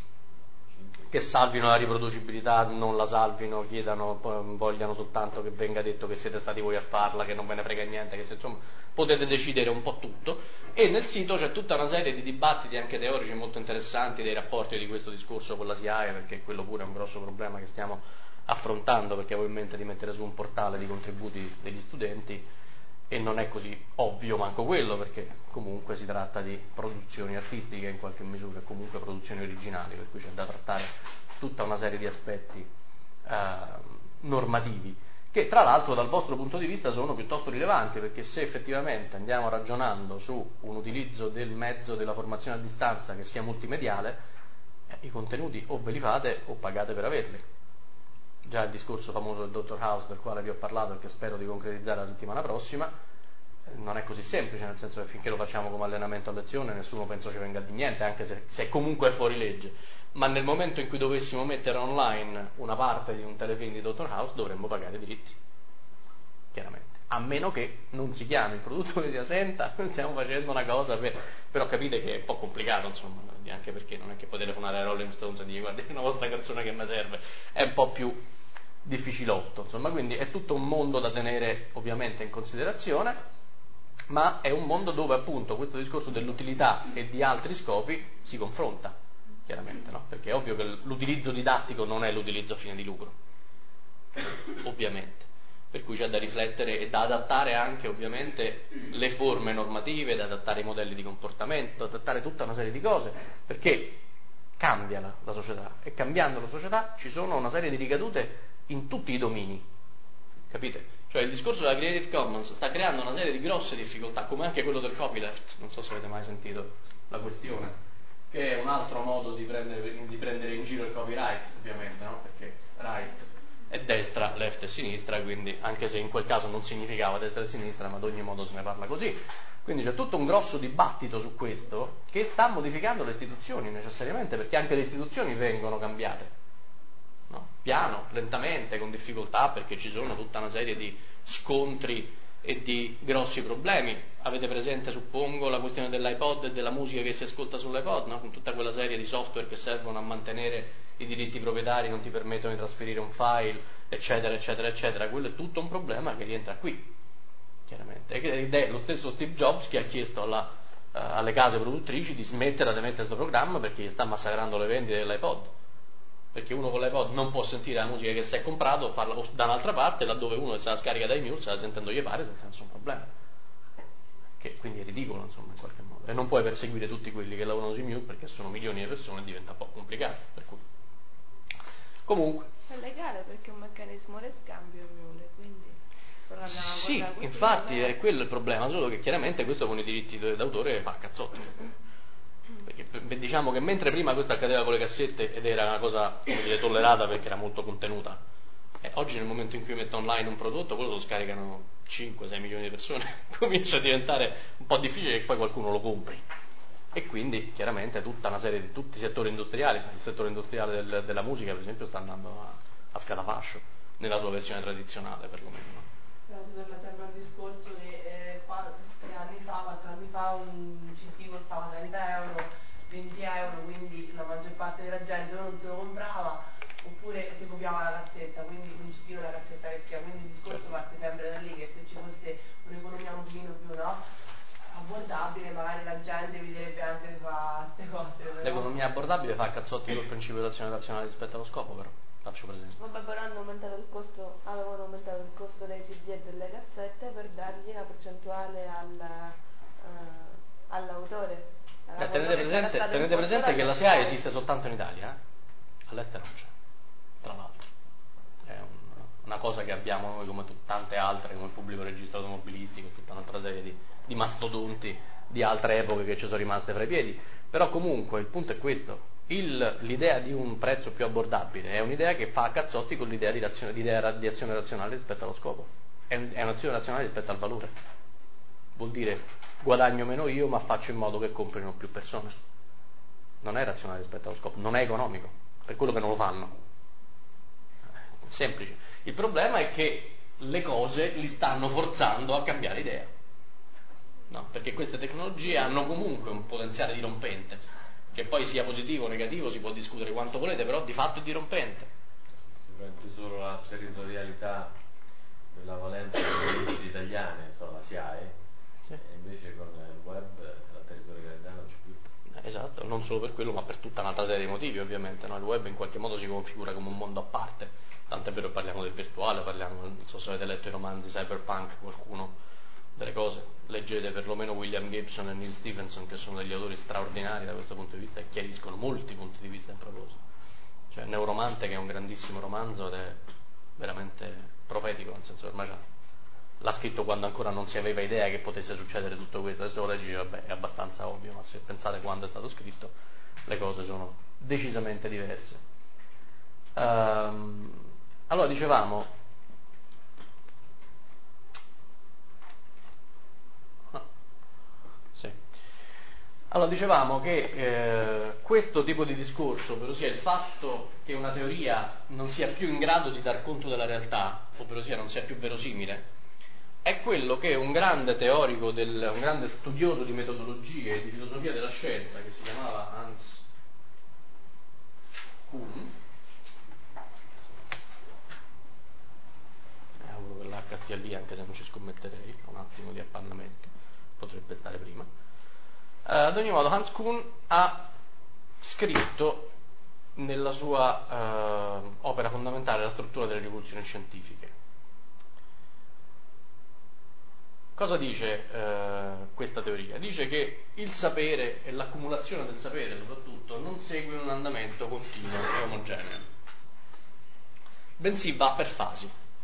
che salvino la riproducibilità, non la salvino, chiedano, vogliano soltanto che venga detto che siete stati voi a farla, che non ve ne frega niente, che insomma potete decidere un po' tutto. E nel sito c'è tutta una serie di dibattiti anche teorici molto interessanti, dei rapporti di questo discorso con la SIAE, perché quello pure è un grosso problema che stiamo affrontando, perché avevo in mente di mettere su un portale di contributi degli studenti e non è così ovvio manco quello, perché comunque si tratta di produzioni artistiche in qualche misura, comunque produzioni originali, per cui c'è da trattare tutta una serie di aspetti normativi, che tra l'altro dal vostro punto di vista sono piuttosto rilevanti, perché se effettivamente andiamo ragionando su un utilizzo del mezzo della formazione a distanza che sia multimediale, i contenuti o ve li fate o pagate per averli. Già il discorso famoso del Dr. House, del quale vi ho parlato e che spero di concretizzare la settimana prossima, non è così semplice, nel senso che finché lo facciamo come allenamento a lezione nessuno penso ci venga di niente, anche se comunque è fuori legge, ma nel momento in cui dovessimo mettere online una parte di un telefilm di Dr. House dovremmo pagare i diritti, chiaramente, a meno che non si chiami il produttore e dia senta, stiamo facendo una cosa però capite che è un po' complicato, insomma, anche perché non è che potete telefonare ai Rolling Stones e dire guarda è una vostra canzone che mi serve, è un po' più difficilotto, insomma, quindi è tutto un mondo da tenere ovviamente in considerazione, ma è un mondo dove appunto questo discorso dell'utilità e di altri scopi si confronta, chiaramente, no? Perché è ovvio che l'utilizzo didattico non è l'utilizzo a fine di lucro, ovviamente, per cui c'è da riflettere e da adattare anche ovviamente le forme normative, da adattare i modelli di comportamento, da adattare tutta una serie di cose, perché cambia la società e cambiando la società ci sono una serie di ricadute in tutti i domini, capite? Cioè il discorso della Creative Commons sta creando una serie di grosse difficoltà, come anche quello del copyleft, non so se avete mai sentito la questione, che è un altro modo di prendere in giro il copyright, ovviamente, no? Perché right è destra, left è sinistra, quindi anche se in quel caso non significava destra e sinistra, ma ad ogni modo se ne parla così. Quindi c'è tutto un grosso dibattito su questo che sta modificando le istituzioni necessariamente, perché anche le istituzioni vengono cambiate, no? Piano, lentamente, con difficoltà, perché ci sono tutta una serie di scontri e di grossi problemi. Avete presente, suppongo, la questione dell'iPod e della musica che si ascolta sull'iPod, no? Con tutta quella serie di software che servono a mantenere i diritti proprietari, non ti permettono di trasferire un file, eccetera, eccetera, eccetera. Quello è tutto un problema che rientra qui, chiaramente. Ed è lo stesso Steve Jobs che ha chiesto alle case produttrici di smettere di mettere questo programma perché gli sta massacrando le vendite dell'iPod. Perché uno con l'iPod non può sentire la musica che si è comprato, farla da un'altra parte, laddove uno se la scarica da iMule se la sente gli pare senza nessun problema. che quindi è ridicolo, insomma, in qualche modo. E non puoi perseguire tutti quelli che lavorano sui mute perché sono milioni di persone e diventa un po' complicato. Per cui. Comunque. È legale perché è un meccanismo di scambio mule, quindi sì, infatti è quello il problema, solo che chiaramente questo con i diritti d'autore fa cazzotti. Perché diciamo che mentre prima questo accadeva con le cassette ed era una cosa, come dire, tollerata perché era molto contenuta, oggi nel momento in cui metto online un prodotto, quello lo scaricano 5-6 milioni di persone, comincia a diventare un po' difficile che poi qualcuno lo compri. E quindi chiaramente tutta una serie di tutti i settori industriali, il settore industriale della musica per esempio sta andando a scatafascio, nella sua versione tradizionale perlomeno. Però si torna sempre al discorso che 3 anni fa, 4 anni fa un CD costava 30 euro, 20 euro, quindi la maggior parte della gente o non se lo comprava oppure si copiava la cassetta, quindi un CD o una cassetta che sia, quindi il discorso parte sempre da lì, che se ci fosse un'economia un pochino più abbordabile magari la gente vedrebbe anche di fare queste cose. Però. L'economia abbordabile fa cazzotti col principio d'azione razionale rispetto allo scopo, però. Faccio presente. Vabbè, però avevano aumentato il costo dei CD e delle cassette per dargli la percentuale all'autore. Tenete presente che la SIAE esiste soltanto in Italia, all'estero non c'è, tra l'altro. È una cosa che abbiamo noi come tante altre, come il pubblico registro automobilistico e tutta un'altra serie di mastodonti di altre epoche che ci sono rimaste fra i piedi. Però comunque il punto è questo. L'idea di un prezzo più abbordabile è un'idea che fa a cazzotti con l'idea di azione razionale rispetto allo scopo. È un'azione razionale rispetto al valore. Vuol dire guadagno meno io ma faccio in modo che comprino più persone. Non è razionale rispetto allo scopo, non è economico, per quello che non lo fanno. Semplice. Il problema è che le cose li stanno forzando a cambiare idea. No, perché queste tecnologie hanno comunque un potenziale dirompente. Che poi sia positivo o negativo si può discutere quanto volete, però di fatto è dirompente. Se pensi solo alla territorialità della valenza delle leggi italiane, la SIAE, sì. E invece con il web la territorialità non c'è più. Esatto, non solo per quello, ma per tutta un'altra serie di motivi ovviamente. No? Il web in qualche modo si configura come un mondo a parte, tant'è vero che parliamo del virtuale, non so se avete letto i romanzi Cyberpunk, qualcuno delle cose. Leggete perlomeno William Gibson e Neil Stephenson, che sono degli autori straordinari da questo punto di vista e chiariscono molti punti di vista in proposito. Cioè Neuromante, che è un grandissimo romanzo ed è veramente profetico, nel senso che ormai l'ha scritto quando ancora non si aveva idea che potesse succedere tutto questo. Adesso lo leggi, vabbè, è abbastanza ovvio, ma se pensate quando è stato scritto le cose sono decisamente diverse. Allora dicevamo che questo tipo di discorso, ovvero sia il fatto che una teoria non sia più in grado di dar conto della realtà, ovvero sia non sia più verosimile, è quello che un grande teorico, un grande studioso di metodologie e di filosofia della scienza, che si chiamava Hans Kuhn, auguro che l'H stia lì anche se non ci scommetterei, un attimo di appannamento, potrebbe stare prima. Ad ogni modo Hans Kuhn ha scritto nella sua opera fondamentale La struttura delle rivoluzioni scientifiche. Cosa dice questa teoria? Dice che il sapere e l'accumulazione del sapere soprattutto non segue un andamento continuo e omogeneo, bensì va per fasi.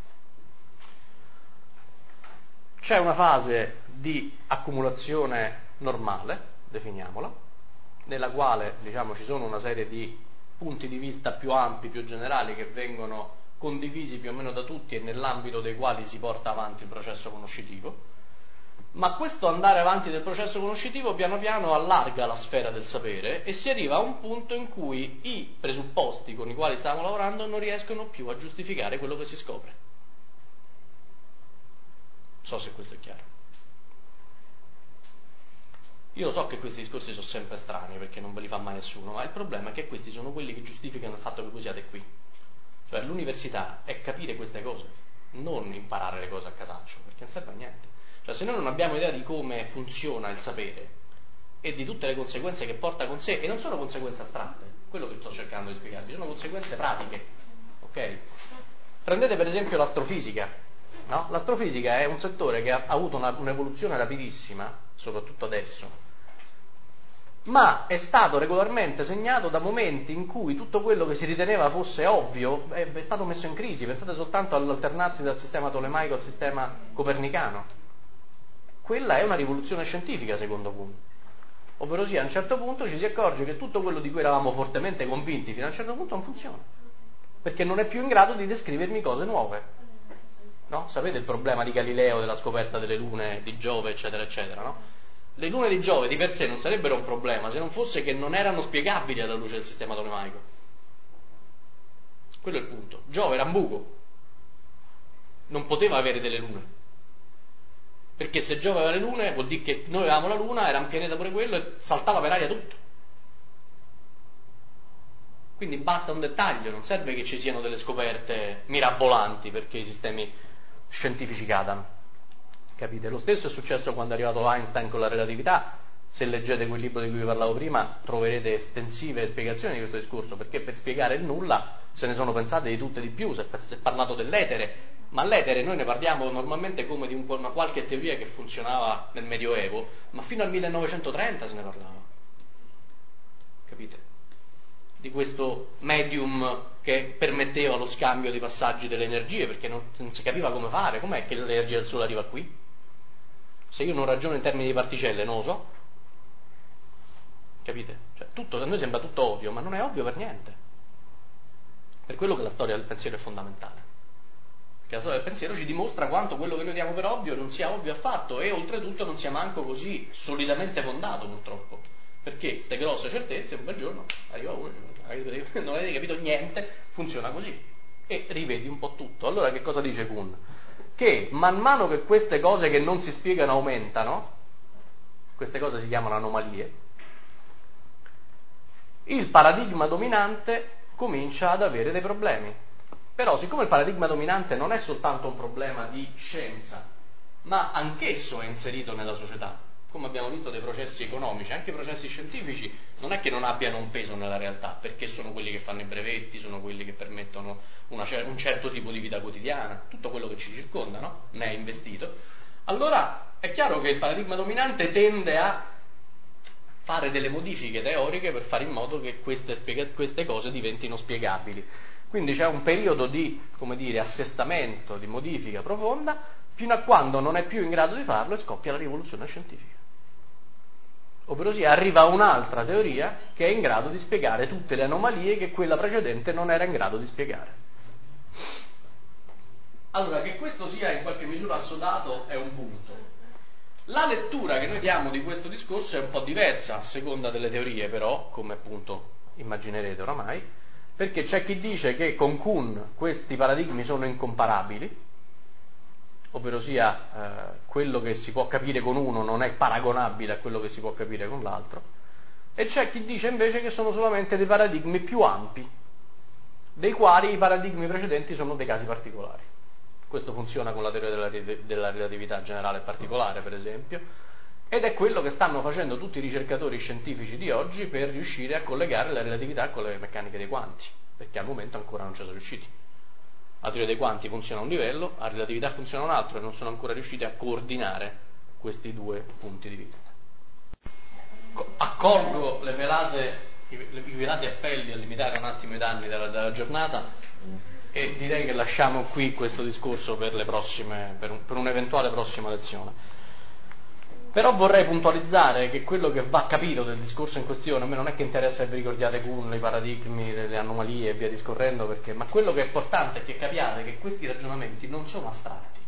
C'è una fase di accumulazione normale, definiamola, nella quale ci sono una serie di punti di vista più ampi, più generali, che vengono condivisi più o meno da tutti e nell'ambito dei quali si porta avanti il processo conoscitivo, ma questo andare avanti del processo conoscitivo piano piano allarga la sfera del sapere e si arriva a un punto in cui i presupposti con i quali stiamo lavorando non riescono più a giustificare quello che si scopre. Non so se questo è chiaro. Io lo so che questi discorsi sono sempre strani perché non ve li fa mai nessuno, ma il problema è che questi sono quelli che giustificano il fatto che voi siate qui. Cioè l'università è capire queste cose, non imparare le cose a casaccio, perché non serve a niente. Cioè se noi non abbiamo idea di come funziona il sapere e di tutte le conseguenze che porta con sé, e non sono conseguenze astratte, quello che sto cercando di spiegarvi, sono conseguenze pratiche, ok? Prendete per esempio l'astrofisica, no? L'astrofisica è un settore che ha avuto un'evoluzione rapidissima soprattutto adesso, ma è stato regolarmente segnato da momenti in cui tutto quello che si riteneva fosse ovvio è stato messo in crisi. Pensate soltanto all'alternarsi dal sistema tolemaico al sistema copernicano. Quella è una rivoluzione scientifica, secondo Kuhn. Ovvero sia, a un certo punto ci si accorge che tutto quello di cui eravamo fortemente convinti fino a un certo punto non funziona, perché non è più in grado di descrivermi cose nuove. No? Sapete il problema di Galileo della scoperta delle lune di Giove, eccetera, eccetera, no? Le lune di Giove di per sé non sarebbero un problema se non fosse che non erano spiegabili alla luce del sistema tolemaico. Quello è il punto. Giove era un buco, non poteva avere delle lune, perché se Giove aveva le lune vuol dire che noi avevamo la luna, era un pianeta pure quello e saltava per aria tutto. Quindi basta un dettaglio, non serve che ci siano delle scoperte mirabolanti perché i sistemi scientifici cadano. Capite? Lo stesso è successo quando è arrivato Einstein con la relatività. Se leggete quel libro di cui vi parlavo prima troverete estensive spiegazioni di questo discorso, perché per spiegare il nulla se ne sono pensate di tutte e di più. Si è parlato dell'etere, ma l'etere noi ne parliamo normalmente come di una qualche teoria che funzionava nel Medioevo, ma fino al 1930 se ne parlava. Capite? Di questo medium che permetteva lo scambio dei passaggi delle energie, perché non si capiva come fare. Com'è che l'energia del Sole arriva qui? Se io non ragiono in termini di particelle non lo so. Capite? Cioè, tutto, a noi sembra tutto ovvio, ma non è ovvio per niente. Per quello che la storia del pensiero è fondamentale. Perché la storia del pensiero ci dimostra quanto quello che noi diamo per ovvio non sia ovvio affatto, e oltretutto non sia manco così solidamente fondato, purtroppo. Perché queste grosse certezze un bel giorno arriva uno e dice: non avete capito niente, funziona così. E rivedi un po' tutto. Allora che cosa dice Kuhn? Che man mano che queste cose che non si spiegano aumentano, queste cose si chiamano anomalie, il paradigma dominante comincia ad avere dei problemi. Però siccome il paradigma dominante non è soltanto un problema di scienza, ma anch'esso è inserito nella società, come abbiamo visto dei processi economici, anche i processi scientifici non è che non abbiano un peso nella realtà, perché sono quelli che fanno i brevetti, sono quelli che permettono un certo tipo di vita quotidiana, tutto quello che ci circonda, no? Ne è investito. Allora è chiaro che il paradigma dominante tende a fare delle modifiche teoriche per fare in modo che queste cose diventino spiegabili. Quindi c'è un periodo di, come dire, assestamento, di modifica profonda, fino a quando non è più in grado di farlo e scoppia la rivoluzione scientifica. Ovvero sia, arriva un'altra teoria che è in grado di spiegare tutte le anomalie che quella precedente non era in grado di spiegare. Allora, che questo sia in qualche misura assodato è un punto. La lettura che noi diamo di questo discorso è un po' diversa a seconda delle teorie, però, come appunto immaginerete oramai, perché c'è chi dice che con Kuhn questi paradigmi sono incomparabili, ovvero sia quello che si può capire con uno non è paragonabile a quello che si può capire con l'altro, e c'è chi dice invece che sono solamente dei paradigmi più ampi, dei quali i paradigmi precedenti sono dei casi particolari. Questo funziona con la teoria della relatività generale particolare, per esempio, ed è quello che stanno facendo tutti i ricercatori scientifici di oggi per riuscire a collegare la relatività con le meccaniche dei quanti, perché al momento ancora non ci sono riusciti. La teoria dei quanti funziona a un livello, la relatività funziona a un altro, e non sono ancora riusciti a coordinare questi due punti di vista. Accolgo i velati appelli a limitare un attimo i danni della giornata, e direi che lasciamo qui questo discorso per un'eventuale prossima lezione. Però vorrei puntualizzare che quello che va capito del discorso in questione, a me non è che interessa che vi ricordiate Kuhn, i paradigmi, le anomalie e via discorrendo, ma quello che è importante è che capiate che questi ragionamenti non sono astratti.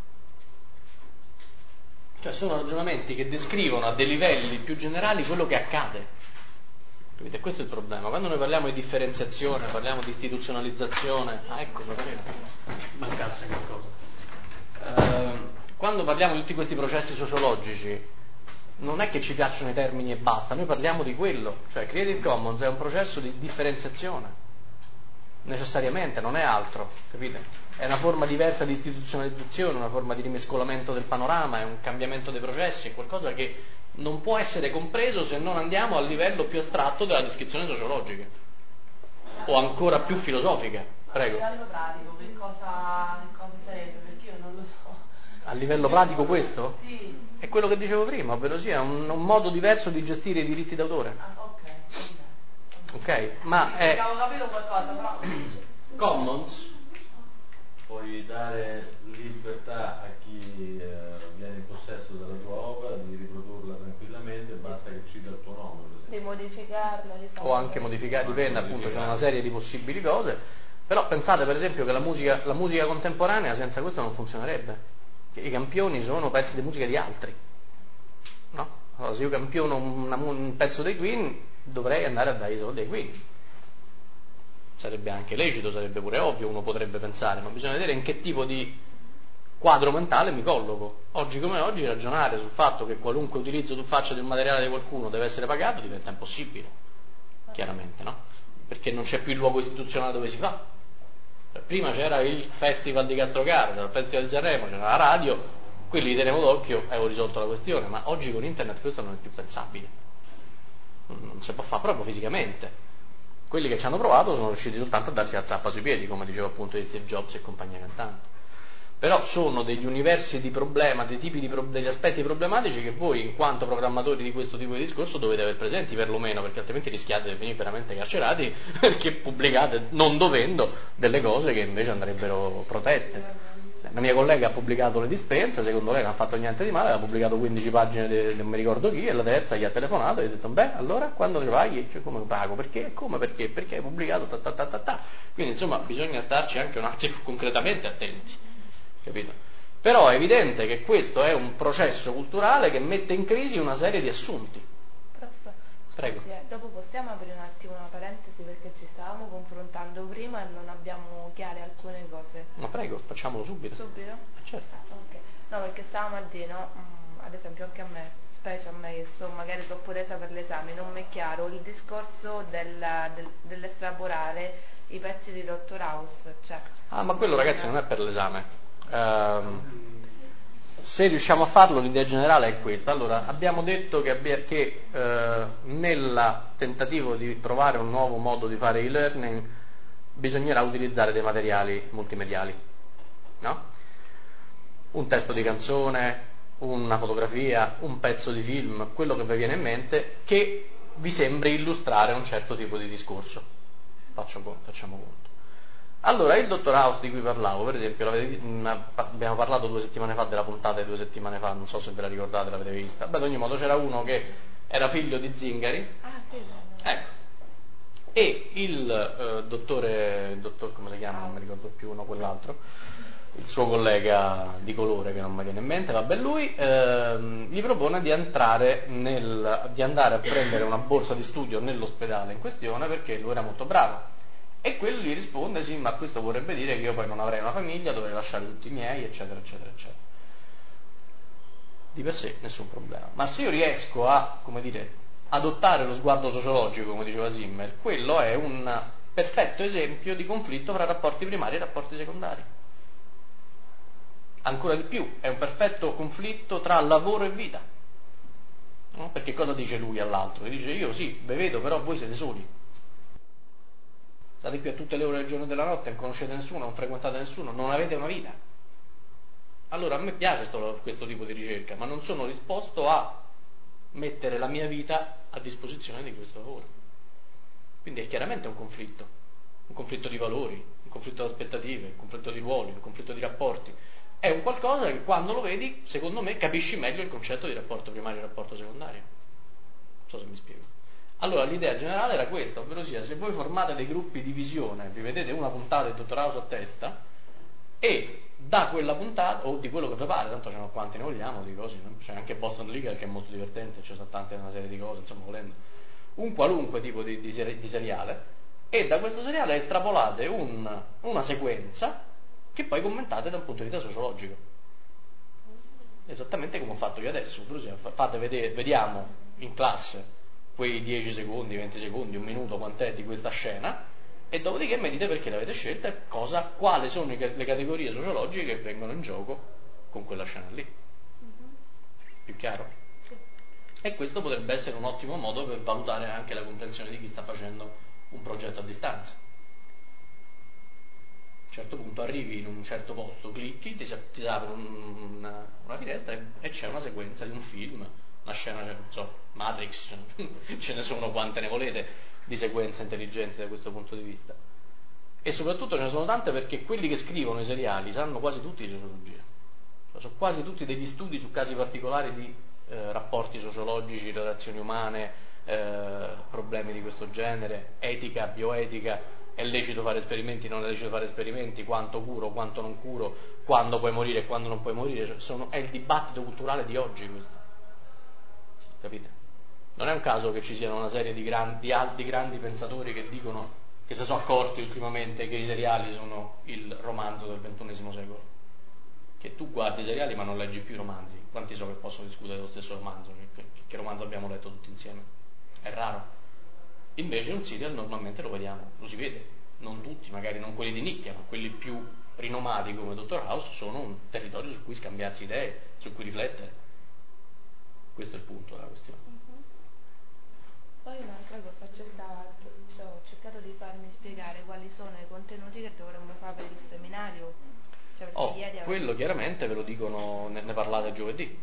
Cioè sono ragionamenti che descrivono a dei livelli più generali quello che accade. Capite? Questo è il problema. Quando noi parliamo di differenziazione, parliamo di istituzionalizzazione, ecco, mancasse qualcosa. Quando parliamo di tutti questi processi sociologici, non è che ci piacciono i termini e basta, noi parliamo di quello, cioè Creative Commons è un processo di differenziazione, necessariamente, non è altro, capite? È una forma diversa di istituzionalizzazione, una forma di rimescolamento del panorama, è un cambiamento dei processi, è qualcosa che non può essere compreso se non andiamo al livello più astratto della descrizione sociologica, o ancora più filosofica. Prego. A livello pratico, che cosa sarebbe? Perché io non lo so. A livello pratico questo? Sì. È quello che dicevo prima, ovvero sia un modo diverso di gestire i diritti d'autore. Ok? Ma è Abbiamo capito qualcosa, però... Commons. Puoi dare libertà a chi viene in possesso della tua opera di riprodurla tranquillamente, basta che cita il tuo nome, per esempio. Di modificarla, di O anche modificare, dipende appunto, c'è una serie di possibili cose, però pensate per esempio che la musica contemporanea senza questo non funzionerebbe, che i campioni sono pezzi di musica di altri, no? Allora, se io campiono un pezzo dei Queen dovrei andare a dare i soldi ai Queen, sarebbe anche lecito, sarebbe pure ovvio, uno potrebbe pensare, ma bisogna vedere in che tipo di quadro mentale mi colloco. Oggi come oggi ragionare sul fatto che qualunque utilizzo tu faccia del materiale di qualcuno deve essere pagato diventa impossibile, chiaramente, no? Perché non c'è più il luogo istituzionale dove si fa. Prima c'era il festival di Castrocaro, c'era il festival di Sanremo, c'era la radio, quelli li tenevo d'occhio e ho risolto la questione, ma oggi con internet questo non è più pensabile, non si può fare proprio fisicamente. Quelli che ci hanno provato sono riusciti soltanto a darsi la zappa sui piedi, come dicevo appunto di Steve Jobs e compagnia cantante. Però sono degli universi di problema, degli aspetti problematici che voi, in quanto programmatori di questo tipo di discorso, dovete aver presenti perlomeno, perché altrimenti rischiate di venire veramente carcerati perché pubblicate, non dovendo, delle cose che invece andrebbero protette. La mia collega ha pubblicato le dispense, secondo lei non ha fatto niente di male, ha pubblicato 15 pagine di non mi ricordo chi, e la terza gli ha telefonato e gli ha detto, beh, allora quando ne paghi? Cioè, come pago? Perché? Come? Perché? Perché hai pubblicato ta. Quindi insomma bisogna starci anche un attimo concretamente attenti, capito? Però è evidente che questo è un processo culturale che mette in crisi una serie di assunti. Prego. Scusi, dopo possiamo aprire un attimo una parentesi perché ci stavamo confrontando prima e non abbiamo chiare alcune cose. Ma prego, facciamolo subito. Subito? Certo. Ok. No, perché stavamo a dire, no? Ad esempio anche a me, specie a me che sono magari troppo tesa per l'esame, non mi è chiaro il discorso dell'estraporare i pezzi di Dr. House. Cioè, ma quello ragazzi non è per l'esame. Se riusciamo a farlo l'idea generale è questa. Allora, abbiamo detto che nel tentativo di trovare un nuovo modo di fare e-learning bisognerà utilizzare dei materiali multimediali, no? Un testo di canzone, una fotografia, un pezzo di film, quello che vi viene in mente, che vi sembri illustrare un certo tipo di discorso. Facciamo conto. Allora, il Dottor House di cui parlavo, per esempio, abbiamo parlato 2 settimane fa della puntata di 2 settimane fa, non so se ve la ricordate, l'avete vista. Beh, ad ogni modo c'era uno che era figlio di Zingari. Ah, sì, Ecco. E il dottor come si chiama? Non mi ricordo più, uno quell'altro, il suo collega di colore che non mi viene in mente, vabbè, lui gli propone di andare a prendere una borsa di studio nell'ospedale in questione perché lui era molto bravo. E quello gli risponde, sì, ma questo vorrebbe dire che io poi non avrei una famiglia, dovrei lasciare tutti i miei, eccetera, eccetera, eccetera. Di per sé nessun problema. Ma se io riesco a, come dire, adottare lo sguardo sociologico, come diceva Simmel, quello è un perfetto esempio di conflitto fra rapporti primari e rapporti secondari. Ancora di più, è un perfetto conflitto tra lavoro e vita. No? Perché cosa dice lui all'altro? Gli dice, io sì, ve vedo, però voi siete soli. State qui a tutte le ore del giorno e della notte, non conoscete nessuno, non frequentate nessuno, non avete una vita. Allora a me piace questo tipo di ricerca, ma non sono disposto a mettere la mia vita a disposizione di questo lavoro. Quindi è chiaramente un conflitto di valori, un conflitto di aspettative, un conflitto di ruoli, un conflitto di rapporti. È un qualcosa che quando lo vedi, secondo me, capisci meglio il concetto di rapporto primario e rapporto secondario. Non so se mi spiego. Allora l'idea generale era questa, ovvero sia, se voi formate dei gruppi di visione, vi vedete una puntata di Dottor House a testa, e da quella puntata, o di quello che vi pare, tanto ce ne ho quanti ne vogliamo, di cose, c'è anche Boston Legal che è molto divertente, c'è tante una serie di cose, insomma volendo, un qualunque tipo di seriale, e da questo seriale estrapolate una sequenza che poi commentate da un punto di vista sociologico. Esattamente come ho fatto io adesso, ovvero sia, fate vedere, vediamo in classe quei 10 secondi, 20 secondi, un minuto, quant'è di questa scena, e dopodiché mi dite perché l'avete scelta e quali sono le categorie sociologiche che vengono in gioco con quella scena lì. Più chiaro? Sì. E questo potrebbe essere un ottimo modo per valutare anche la comprensione di chi sta facendo un progetto a distanza. A un certo punto arrivi in un certo posto, clicchi, ti apre una finestra e c'è una sequenza di un film, una scena, non so, Matrix, ce ne sono quante ne volete di sequenze intelligenti da questo punto di vista. E soprattutto ce ne sono tante perché quelli che scrivono i seriali sanno quasi tutti di sociologia. Sono quasi tutti degli studi su casi particolari di rapporti sociologici, relazioni umane, problemi di questo genere, etica, bioetica, è lecito fare esperimenti, non è lecito fare esperimenti, quanto curo, quanto non curo, quando puoi morire e quando non puoi morire, è il dibattito culturale di oggi questo. Capite? Non è un caso che ci siano una serie di grandi pensatori che dicono che si sono accorti ultimamente che i seriali sono il romanzo del XXI secolo. Che tu guardi i seriali ma non leggi più i romanzi. Quanti so che possono discutere dello stesso romanzo? Che romanzo abbiamo letto tutti insieme? È raro. Invece un serial normalmente lo vediamo, lo si vede. Non tutti, magari non quelli di nicchia, ma quelli più rinomati come Dr. House sono un territorio su cui scambiarsi idee, su cui riflettere. Questo è il punto della questione. Poi un'altra cosa, ho cercato di farmi spiegare quali sono i contenuti che dovremmo fare per il seminario. Quello chiaramente ve lo dicono, ne parlate giovedì.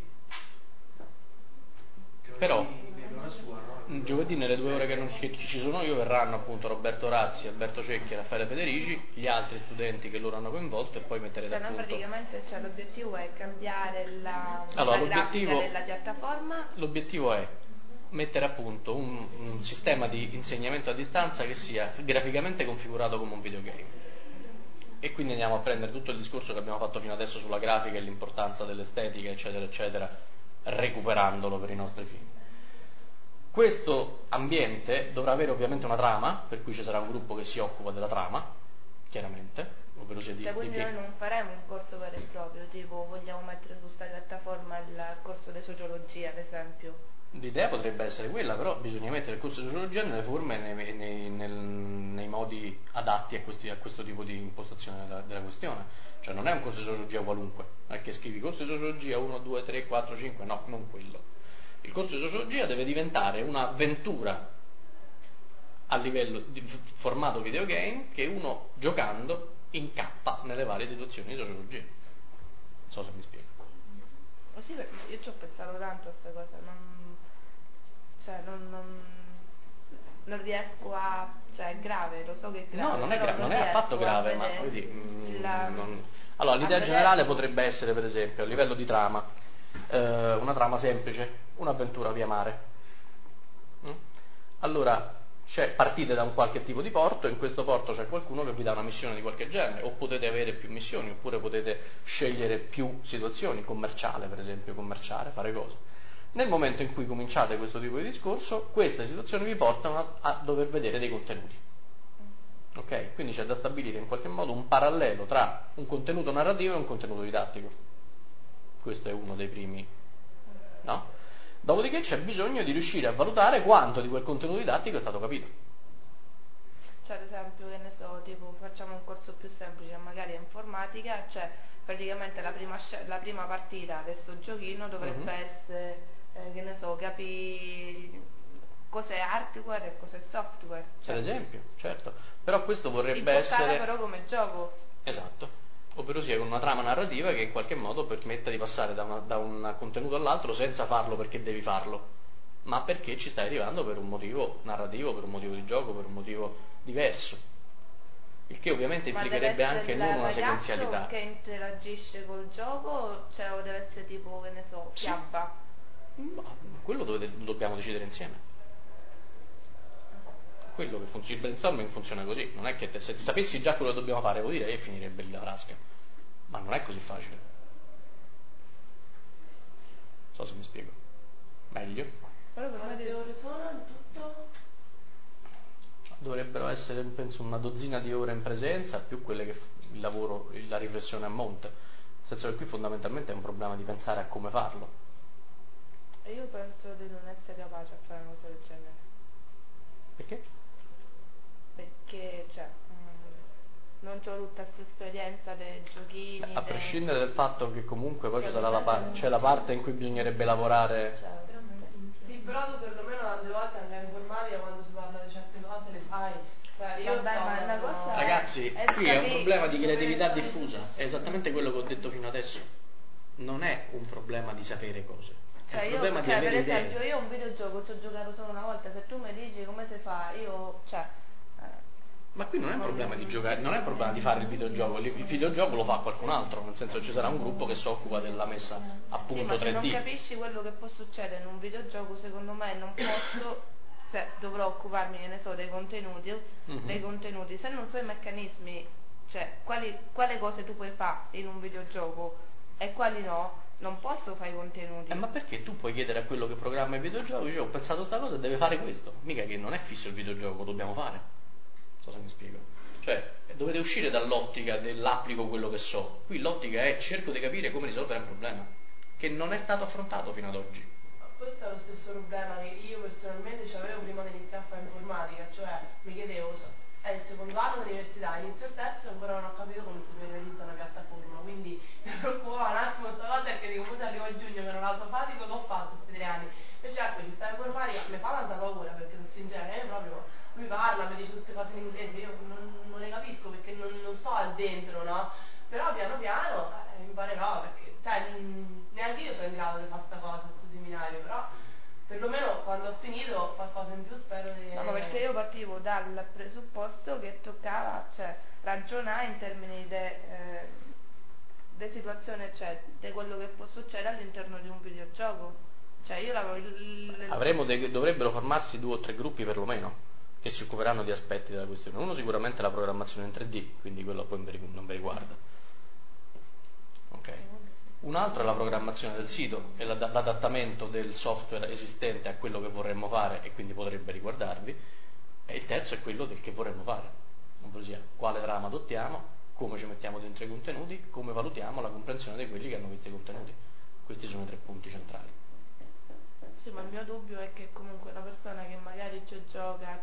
Però giovedì nelle 2 ore che ci sono io verranno appunto Roberto Razzi, Alberto Cecchi e Raffaele Federici, gli altri studenti che loro hanno coinvolto e poi metterete a punto. Praticamente l'obiettivo è cambiare la grafica della piattaforma. L'obiettivo è mettere a punto un sistema di insegnamento a distanza che sia graficamente configurato come un videogame. E quindi andiamo a prendere tutto il discorso che abbiamo fatto fino adesso sulla grafica e l'importanza dell'estetica, eccetera, eccetera, recuperandolo per i nostri fini. Questo ambiente dovrà avere ovviamente una trama, per cui ci sarà un gruppo che si occupa della trama, chiaramente, ovvero sia quindi noi non faremo un corso vero e proprio, tipo vogliamo mettere su questa piattaforma il corso di sociologia, ad esempio. L'idea potrebbe essere quella, però bisogna mettere il corso di sociologia nelle forme e nei modi adatti a questo tipo di impostazione della questione. Cioè non è un corso di sociologia qualunque, non è che scrivi corso di sociologia 1, 2, 3, 4, 5, no, non quello. Il corso di sociologia deve diventare un'avventura a livello di formato videogame che uno giocando incappa nelle varie situazioni di sociologia. Non so se mi spiego. Sì, io ci ho pensato tanto a questa cosa, non riesco a... cioè è grave, lo so che è grave. No, non è affatto grave, ma allora l'idea generale potrebbe essere, per esempio, a livello di trama, una trama semplice, un'avventura via mare. Allora partite da un qualche tipo di porto, in questo porto c'è qualcuno che vi dà una missione di qualche genere, o potete avere più missioni, oppure potete scegliere più situazioni, commerciale per esempio, commerciare, fare cose. Nel momento in cui cominciate questo tipo di discorso, queste situazioni vi portano a dover vedere dei contenuti. Ok? Quindi c'è da stabilire in qualche modo un parallelo tra un contenuto narrativo e un contenuto didattico. Questo è uno dei primi, no? Dopodiché c'è bisogno di riuscire a valutare quanto di quel contenuto didattico è stato capito. Cioè ad esempio, che ne so, tipo facciamo un corso più semplice, magari è informatica, cioè praticamente la prima partita del giochino dovrebbe essere, che ne so, capire cos'è hardware e cos'è software. Cioè, per esempio, certo. Però questo vorrebbe essere... però come gioco. Esatto. Ovvero sia con una trama narrativa che in qualche modo permetta di passare da un contenuto all'altro senza farlo perché devi farlo, ma perché ci stai arrivando per un motivo narrativo, per un motivo di gioco, per un motivo diverso. Il che ovviamente implicherebbe anche non una sequenzialità. Che interagisce col gioco, cioè o deve essere tipo, che ne so, fiaba? Sì. Quello dobbiamo decidere insieme. Quello che il brainstorming funziona così, non è che se sapessi già quello che dobbiamo fare vuol dire che finirebbe la frasca, ma non è così facile. Non so se mi spiego meglio. Quante ore sono in tutto? Dovrebbero essere penso una dozzina di ore in presenza più quelle che il lavoro, la riflessione a monte, nel senso che qui fondamentalmente è un problema di pensare a come farlo. E io penso di non essere capace a fare una cosa del genere. Perché? Perché non ho tutta questa esperienza dei giochini. A prescindere dal fatto che comunque poi c'è la parte in cui bisognerebbe lavorare. Sì, però tu perlomeno tante volte anche in informatica quando si parla di certe cose le fai. Cioè, Ragazzi, qui è un problema di creatività diffusa, è esattamente quello che ho detto fino adesso. non è un problema di sapere cose, è un problema di per avere esempio idee. io un videogioco ci ho giocato solo una volta, se tu mi dici come si fa, Ma qui non è un problema di giocare, non è un problema di fare il videogioco, il videogioco lo fa qualcun altro, nel senso che ci sarà un gruppo che si occupa della messa a sì, punto ma se 3D. non capisci quello che può succedere in un videogioco, secondo me non posso, se dovrò occuparmi, che ne so, dei contenuti, se non so i meccanismi, cioè quali cose tu puoi fare in un videogioco e quali no, non posso fare i contenuti. Ma perché tu puoi chiedere a quello che programma il videogioco, io ho pensato sta cosa e deve fare questo, mica che non è fisso il videogioco, lo dobbiamo fare. Non so se mi spiego. Cioè, dovete uscire dall'ottica dell'applico quello che so. Qui l'ottica è cerco di capire come risolvere un problema, che non è stato affrontato fino ad oggi. Ma questo è lo stesso problema che io personalmente avevo prima di iniziare a fare informatica, cioè mi chiedevo, è il secondo anno dell'università, inizio il terzo e ancora non ho capito come si realizza una piattaforma, quindi mi preoccupava un attimo questa cosa perché dico, poi se arrivo a giugno che non la so fare, dico che ho fatto questi 3 anni. Invece ecco, ci sta informatica, mi fa tanta paura perché sono sincera, io proprio, lui parla, mi dice tutte cose in inglese, io non le capisco perché non sto al dentro, no? Però piano piano imparerò, perché neanche io sono in grado di fare questa cosa, questo seminario, però perlomeno quando ho finito qualcosa in più spero di... No, ma perché io partivo dal presupposto che toccava, ragionare in termini di situazione, di quello che può succedere all'interno di un videogioco. Cioè io Dovrebbero formarsi 2 o 3 gruppi perlomeno, che si occuperanno di aspetti della questione. Uno sicuramente è la programmazione in 3D, quindi quello poi non vi riguarda. Ok? Un altro è la programmazione del sito e l'adattamento del software esistente a quello che vorremmo fare e quindi potrebbe riguardarvi. E il terzo è quello del che vorremmo fare, ovvero sia quale trama adottiamo, come ci mettiamo dentro i contenuti, come valutiamo la comprensione di quelli che hanno visto i contenuti. Questi sono i 3 punti centrali. Sì, ma il mio dubbio è che comunque una persona che magari ci gioca,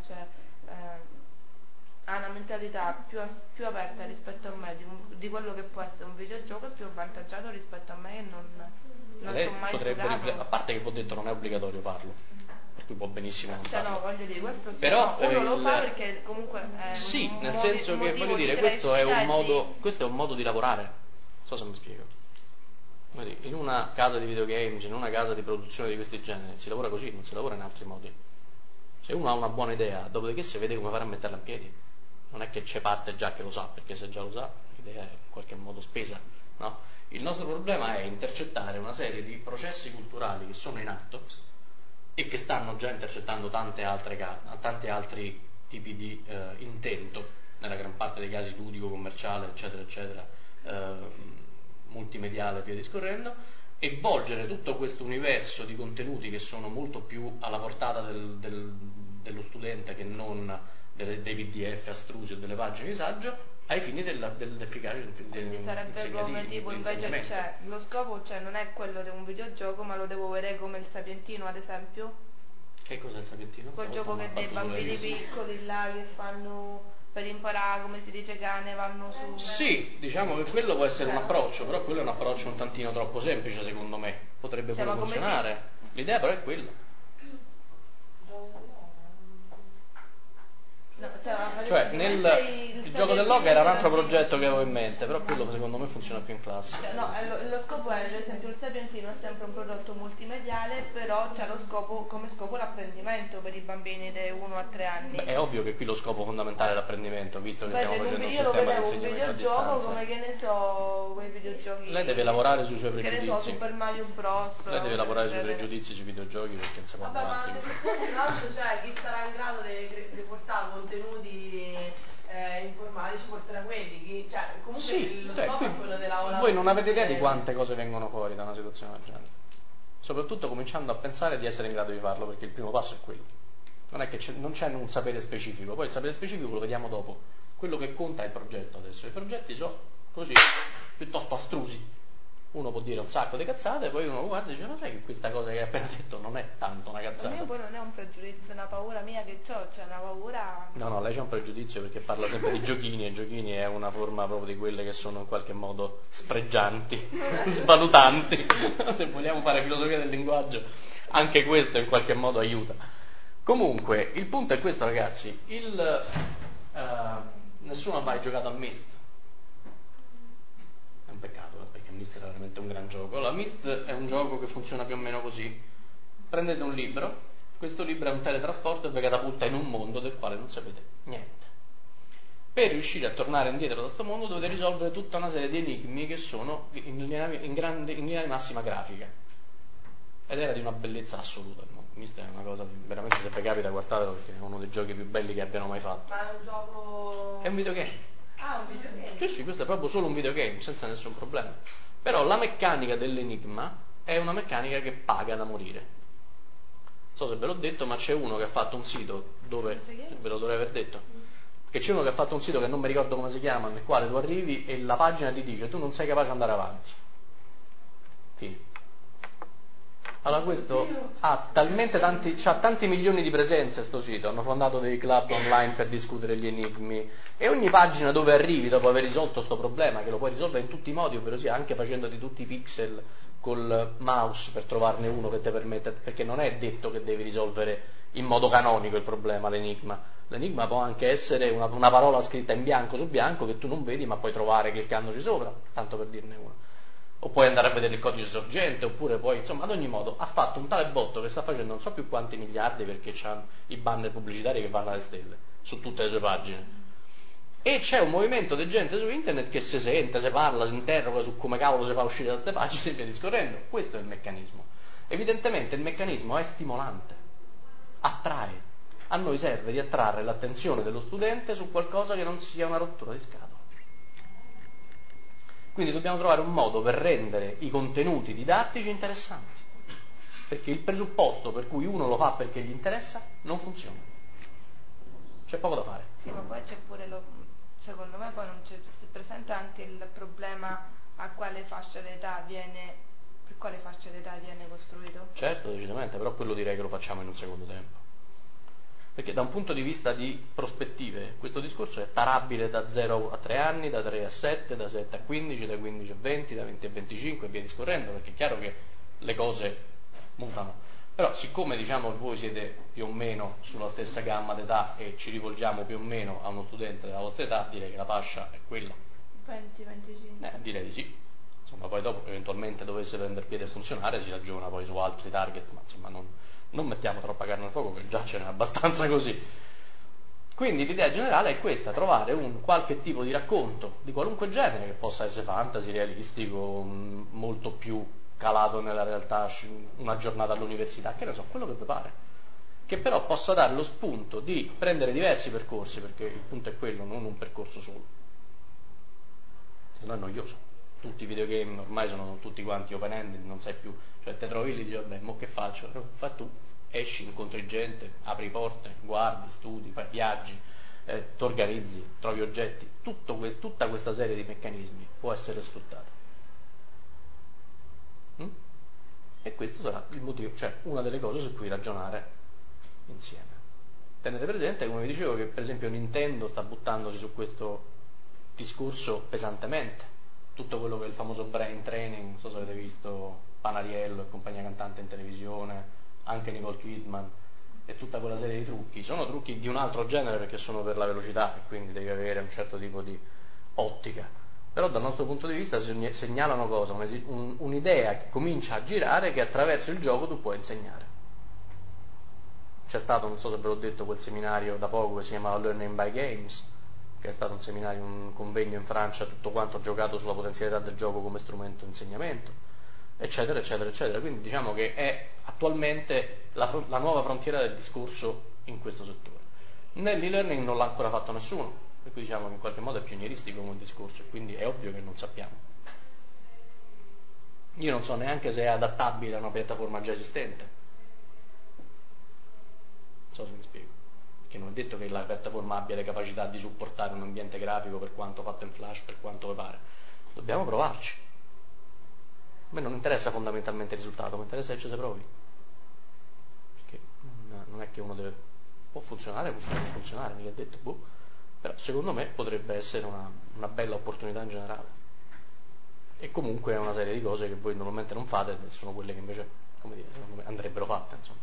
ha una mentalità più aperta rispetto a me di quello che può essere un videogioco, è più avvantaggiato rispetto a me che non Lei sono mai potrebbe, giocato. a parte che vi ho detto non è obbligatorio farlo, per cui può benissimo non farlo. No, voglio dire, questo però uno lo fa perché comunque è sì, un nel senso che voglio dire, questo è un modo di lavorare, non so se mi spiego. In una casa di videogames, in una casa di produzione di questi generi, si lavora così, non si lavora in altri modi. Se uno ha una buona idea, dopodiché si vede come fare a metterla in piedi. Non è che c'è parte già che lo sa, perché se già lo sa, l'idea è in qualche modo spesa, no? Il nostro problema è intercettare una serie di processi culturali che sono in atto e che stanno già intercettando tanti altri tipi di intento, nella gran parte dei casi ludico, commerciale, eccetera, eccetera, multimediale e via discorrendo, e volgere tutto questo universo di contenuti che sono molto più alla portata dello studente che non dei PDF astrusi o delle pagine di saggio ai fini dell'efficacia quindi sarebbe come tipo invece lo scopo non è quello di un videogioco, ma lo devo vedere come il Sapientino, ad esempio. Che cos'è il Sapientino? Quel gioco che dei bambini piccoli là che fanno per imparare come si dice cane, vanno su... Sì, diciamo che quello può essere un approccio, però quello è un approccio un tantino troppo semplice secondo me, potrebbe pure funzionare. L'idea però è quella. Cioè il gioco del log era un altro progetto che avevo in mente, però quello secondo me funziona più in classe. Lo scopo è, ad esempio, il Sapientino è sempre un prodotto multimediale, però c'è lo scopo, come scopo l'apprendimento per i bambini da 1 a 3 anni. Beh, è ovvio che qui lo scopo fondamentale è l'apprendimento, visto che stiamo facendo un sistema di insegnamento a distanza. Io lo vedevo un videogioco come, che ne so, quei videogiochi. Lei deve lavorare sui suoi pregiudizi. Che ne so, Super Mario Bros. Lei deve lavorare sui pregiudizi sui videogiochi perché non si può andare avanti. Vabbè, ma anche se l'altro, chi sarà in grado di portare contenuti informatici porterà quelli, comunque sì, lo scopo è quello di lavorare. Voi non avete idea di quante cose vengono fuori da una situazione del genere, soprattutto cominciando a pensare di essere in grado di farlo, perché il primo passo è quello. Non è che non c'è un sapere specifico, poi il sapere specifico lo vediamo dopo. Quello che conta è il progetto adesso. I progetti sono così, piuttosto astrusi. Uno può dire un sacco di cazzate, poi uno guarda e dice: ma sai che questa cosa che hai appena detto non è tanto una cazzata? Per me poi non è un pregiudizio, è una paura mia che ho, una paura... No, lei c'ha un pregiudizio perché parla sempre di giochini, e giochini è una forma proprio di quelle che sono in qualche modo spregianti, svalutanti. Se vogliamo fare filosofia del linguaggio, anche questo in qualche modo aiuta. Comunque, il punto è questo, ragazzi. Nessuno ha mai giocato a Myst. È un peccato, perché Myst era veramente un gran gioco. Myst è un gioco che funziona più o meno così. Prendete un libro, questo libro è un teletrasporto e vi catapulta in un mondo del quale non sapete niente. Per riuscire a tornare indietro da questo mondo dovete risolvere tutta una serie di enigmi che sono in linea di massima grafica. Ed era di una bellezza assoluta. Myst è una cosa, veramente se vi capita guardatelo perché è uno dei giochi più belli che abbiano mai fatto. Ma è un gioco... È un videogame. Ah, un videogame? Sì, questo è proprio solo un videogame, senza nessun problema. Però la meccanica dell'enigma è una meccanica che paga da morire. Non so se ve l'ho detto, ma c'è uno che ha fatto un sito dove, ve lo dovrei aver detto, che c'è uno che ha fatto un sito che non mi ricordo come si chiama, nel quale tu arrivi e la pagina ti dice tu non sei capace di andare avanti. Fine. Allora questo ha talmente tanti milioni di presenze sto sito, hanno fondato dei club online per discutere gli enigmi e ogni pagina dove arrivi dopo aver risolto sto problema, che lo puoi risolvere in tutti i modi, ovvero sia anche facendoti tutti i pixel col mouse per trovarne uno che ti permette, perché non è detto che devi risolvere in modo canonico il problema, l'enigma. L'enigma può anche essere una parola scritta in bianco su bianco che tu non vedi ma puoi trovare cliccandoci sopra, tanto per dirne una. O puoi andare a vedere il codice sorgente, oppure poi, insomma, ad ogni modo ha fatto un tale botto che sta facendo non so più quanti miliardi perché c'ha i banner pubblicitari che vanno alle stelle su tutte le sue pagine. E c'è un movimento di gente su internet che si sente, si parla, si interroga su come cavolo si fa uscire da queste pagine e via discorrendo. Questo è il meccanismo. Evidentemente il meccanismo è stimolante, attrae. A noi serve di attrarre l'attenzione dello studente su qualcosa che non sia una rottura di scatola. Quindi dobbiamo trovare un modo per rendere i contenuti didattici interessanti, perché il presupposto per cui uno lo fa perché gli interessa non funziona. C'è poco da fare. Sì, ma poi c'è pure secondo me poi non c'è, si presenta anche il problema per quale fascia d'età viene costruito? Certo, decisamente, però quello direi che lo facciamo in un secondo tempo. Perché da un punto di vista di prospettive, questo discorso è tarabile da 0 a 3 anni, da 3 a 7, da 7 a 15, da 15 a 20, da 20 a 25 e via discorrendo, perché è chiaro che le cose mutano. Però siccome diciamo voi siete più o meno sulla stessa gamma d'età e ci rivolgiamo più o meno a uno studente della vostra età, direi che la fascia è quella. 20-25. Direi di sì. Insomma, poi dopo eventualmente dovesse prendere piede e funzionare si ragiona poi su altri target, ma insomma non mettiamo troppa carne al fuoco che già ce n'è abbastanza così. Quindi l'idea generale è questa, trovare un qualche tipo di racconto di qualunque genere, che possa essere fantasy, realistico, molto più calato nella realtà, una giornata all'università, che ne so, quello che vi pare, che però possa dare lo spunto di prendere diversi percorsi, perché il punto è quello, non un percorso solo, se no è noioso. Tutti i videogame ormai sono tutti quanti open ended, non sai più, cioè te trovi lì e dici vabbè, mo che faccio? Fai tu, esci, incontri gente, apri porte, guardi, studi, fai viaggi, ti organizzi, trovi oggetti, tutta questa serie di meccanismi può essere sfruttata. E questo sarà il motivo, cioè una delle cose su cui ragionare insieme. Tenete presente, come vi dicevo, che per esempio Nintendo sta buttandosi su questo discorso pesantemente. Tutto quello che è il famoso brain training, non so se avete visto Panariello e compagnia cantante in televisione, anche Nicole Kidman, e tutta quella serie di trucchi. Sono trucchi di un altro genere perché sono per la velocità e quindi devi avere un certo tipo di ottica. Però dal nostro punto di vista segnalano cosa? Un'idea che comincia a girare che attraverso il gioco tu puoi insegnare. C'è stato, non so se ve l'ho detto, quel seminario da poco che si chiamava Learning by Games, che è stato un seminario, un convegno in Francia, tutto quanto giocato sulla potenzialità del gioco come strumento di insegnamento, eccetera, eccetera, eccetera. Quindi diciamo che è attualmente la nuova frontiera del discorso in questo settore. Nell'e-learning non l'ha ancora fatto nessuno, per cui diciamo che in qualche modo è pionieristico come discorso e quindi è ovvio che non sappiamo. Io non so neanche se è adattabile a una piattaforma già esistente. Non so se mi spiego. Che non è detto che la piattaforma abbia le capacità di supportare un ambiente grafico per quanto fatto in Flash, per quanto vi pare. Dobbiamo provarci. A me non interessa fondamentalmente il risultato, mi interessa che ci si provi. Perché non è che uno può funzionare, può non funzionare, mica è detto, però secondo me potrebbe essere una bella opportunità in generale. E comunque è una serie di cose che voi normalmente non fate e sono quelle che invece, come dire, secondo me andrebbero fatte, insomma.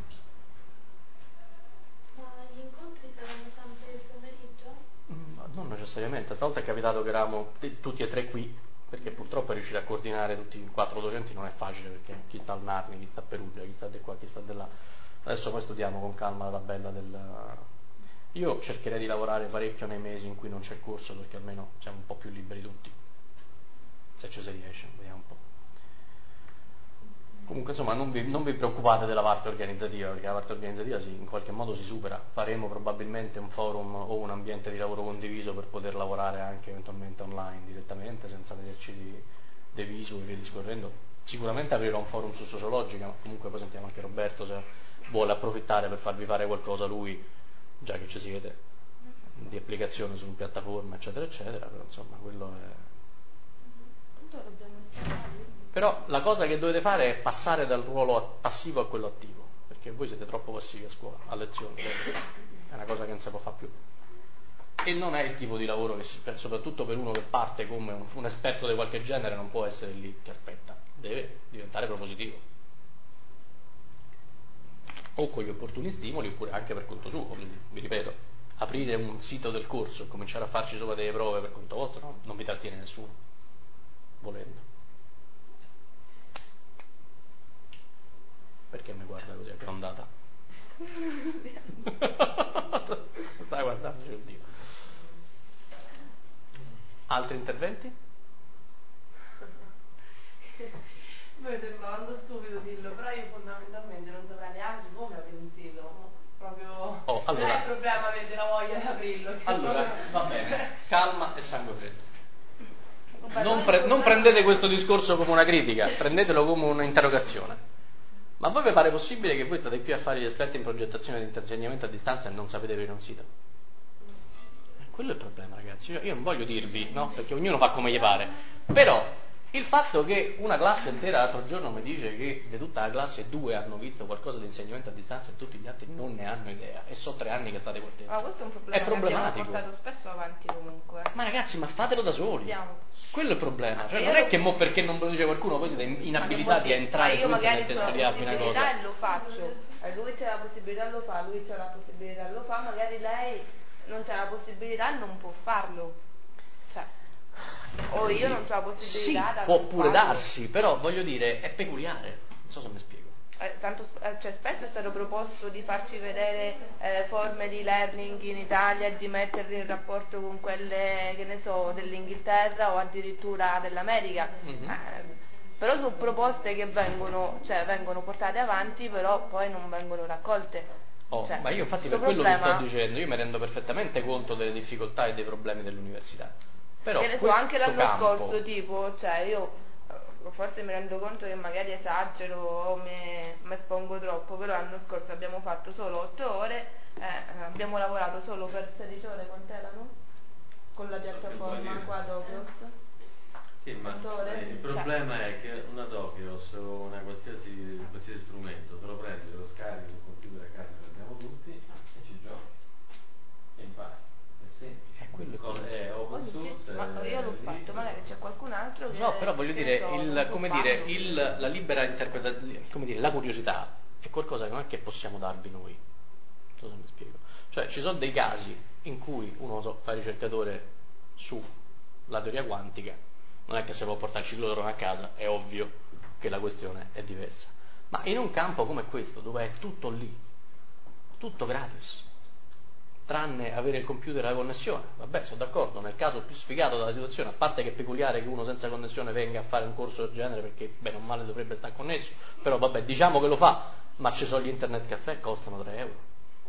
Gli incontri saranno sempre il pomeriggio? Non necessariamente, stavolta è capitato che eravamo tutti e tre qui, perché purtroppo riuscire a coordinare tutti i 4 docenti non è facile, perché chi sta al Narni, chi sta a Perugia, chi sta di qua, chi sta di là. Adesso poi studiamo con calma la tabella Io cercherei di lavorare parecchio nei mesi in cui non c'è corso, perché almeno siamo un po' più liberi tutti, se ci si riesce, vediamo un po'. Comunque insomma non vi preoccupate della parte organizzativa, perché la parte organizzativa in qualche modo si supera. Faremo probabilmente un forum o un ambiente di lavoro condiviso per poter lavorare anche eventualmente online direttamente, senza vederci dei visu e via discorrendo. Sicuramente aprirò un forum su sociologica, ma comunque poi sentiamo anche Roberto se vuole approfittare per farvi fare qualcosa lui, già che ci siete, di applicazione su piattaforme eccetera eccetera, però insomma quello è... Però la cosa che dovete fare è passare dal ruolo passivo a quello attivo, perché voi siete troppo passivi a scuola, a lezione, è una cosa che non si può fare più. E non è il tipo di lavoro che soprattutto per uno che parte come un esperto di qualche genere, non può essere lì che aspetta, deve diventare propositivo. O con gli opportuni stimoli, oppure anche per conto suo, vi ripeto, aprire un sito del corso e cominciare a farci sopra delle prove per conto vostro, no? Non vi trattiene nessuno, volendo. Perché mi guarda così aggrondata? Stai guardando, oddio. Altri interventi? Mi sembra tanto stupido dirlo, però io fondamentalmente non saprei neanche come aprire un sito. Proprio allora, non è il problema avere la voglia di aprirlo. Allora, va bene, calma e sangue freddo. Non prendete questo discorso come una critica, prendetelo come un'interrogazione. Ma voi vi pare possibile che voi state qui a fare gli esperti in progettazione di insegnamento a distanza e non sapete aprire un sito? Quello è il problema, ragazzi. Io non voglio dirvi, no? Perché ognuno fa come gli pare. Però il fatto che una classe intera l'altro giorno mi dice che di tutta la classe 2 hanno visto qualcosa di insegnamento a distanza e tutti gli altri non ne hanno idea, e so 3 anni che state con te. Ma questo è un problema che abbiamo portato spesso avanti comunque. Ma ragazzi, ma fatelo da soli. Andiamo. Quello è il problema. Cioè, non è che mo perché non ve lo dice qualcuno voi siete inabilitati a entrare su internet e studiarvi una cosa. Io lo faccio, e lui c'è la possibilità lo fa, lui c'è la possibilità lo fa, magari lei non c'è la possibilità e non può farlo. Cioè, o io non c'ho la possibilità. Sì, può pure darsi, però voglio dire, è peculiare. Non so se mi spiego. Spesso è stato proposto di farci vedere forme di learning in Italia e di metterle in rapporto con quelle, che ne so, dell'Inghilterra o addirittura dell'America. Però sono proposte che vengono portate avanti, però poi non vengono raccolte. Ma io infatti per quello che sto dicendo, io mi rendo perfettamente conto delle difficoltà e dei problemi dell'università. Però anche l'anno scorso, tipo, cioè io forse mi rendo conto che magari esagero o mi espongo troppo, però l'anno scorso abbiamo fatto solo 8 ore, abbiamo lavorato solo per 16 ore con Telano, con la piattaforma qua Dopios. Sì, ma il problema è che una Dopios o una qualsiasi strumento te lo prendi, te lo scarichi sul computer a casa, lo abbiamo tutti e ci giochi e impari. È semplice. È open source. Ma io l'ho fatto, magari c'è qualcun altro che... No, però voglio dire, la libera interpretazione, la curiosità è qualcosa che non è che possiamo darvi noi. Non so se mi spiego. Cioè, ci sono dei casi in cui uno fa ricercatore sulla teoria quantica, non è che se può portare il ciclotrone a casa, è ovvio che la questione è diversa. Ma in un campo come questo, dove è tutto lì, tutto gratis, tranne avere il computer e la connessione, vabbè, sono d'accordo, nel caso più sfigato della situazione, a parte che è peculiare che uno senza connessione venga a fare un corso del genere, perché bene o male dovrebbe stare connesso, però vabbè, diciamo che lo fa, ma ci sono gli internet caffè, costano 3 euro.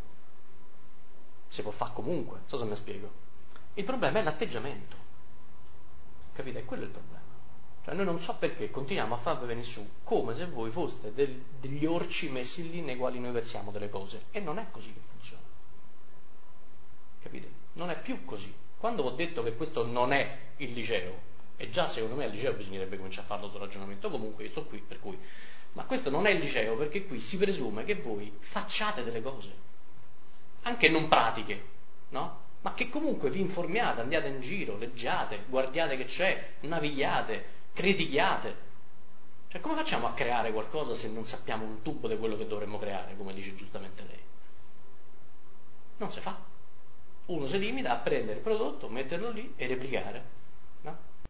Si può fare comunque, non so se mi spiego. Il problema è l'atteggiamento, capite? Quello è il problema. Cioè noi non so perché continuiamo a farvi venire su come se voi foste degli orci messi lì nei quali noi versiamo delle cose, e non è così che funziona. Capite? Non è più così. Quando ho detto che questo non è il liceo, e già secondo me al liceo bisognerebbe cominciare a farlo sto ragionamento, comunque io sto qui per cui, ma questo non è il liceo, perché qui si presume che voi facciate delle cose, anche non pratiche, no? Ma che comunque vi informiate, andiate in giro, leggiate, guardiate che c'è, navighiate, critichiate. Cioè, come facciamo a creare qualcosa se non sappiamo un tubo di quello che dovremmo creare, come dice giustamente lei? Non si fa. Uno si limita a prendere il prodotto, metterlo lì e replicare.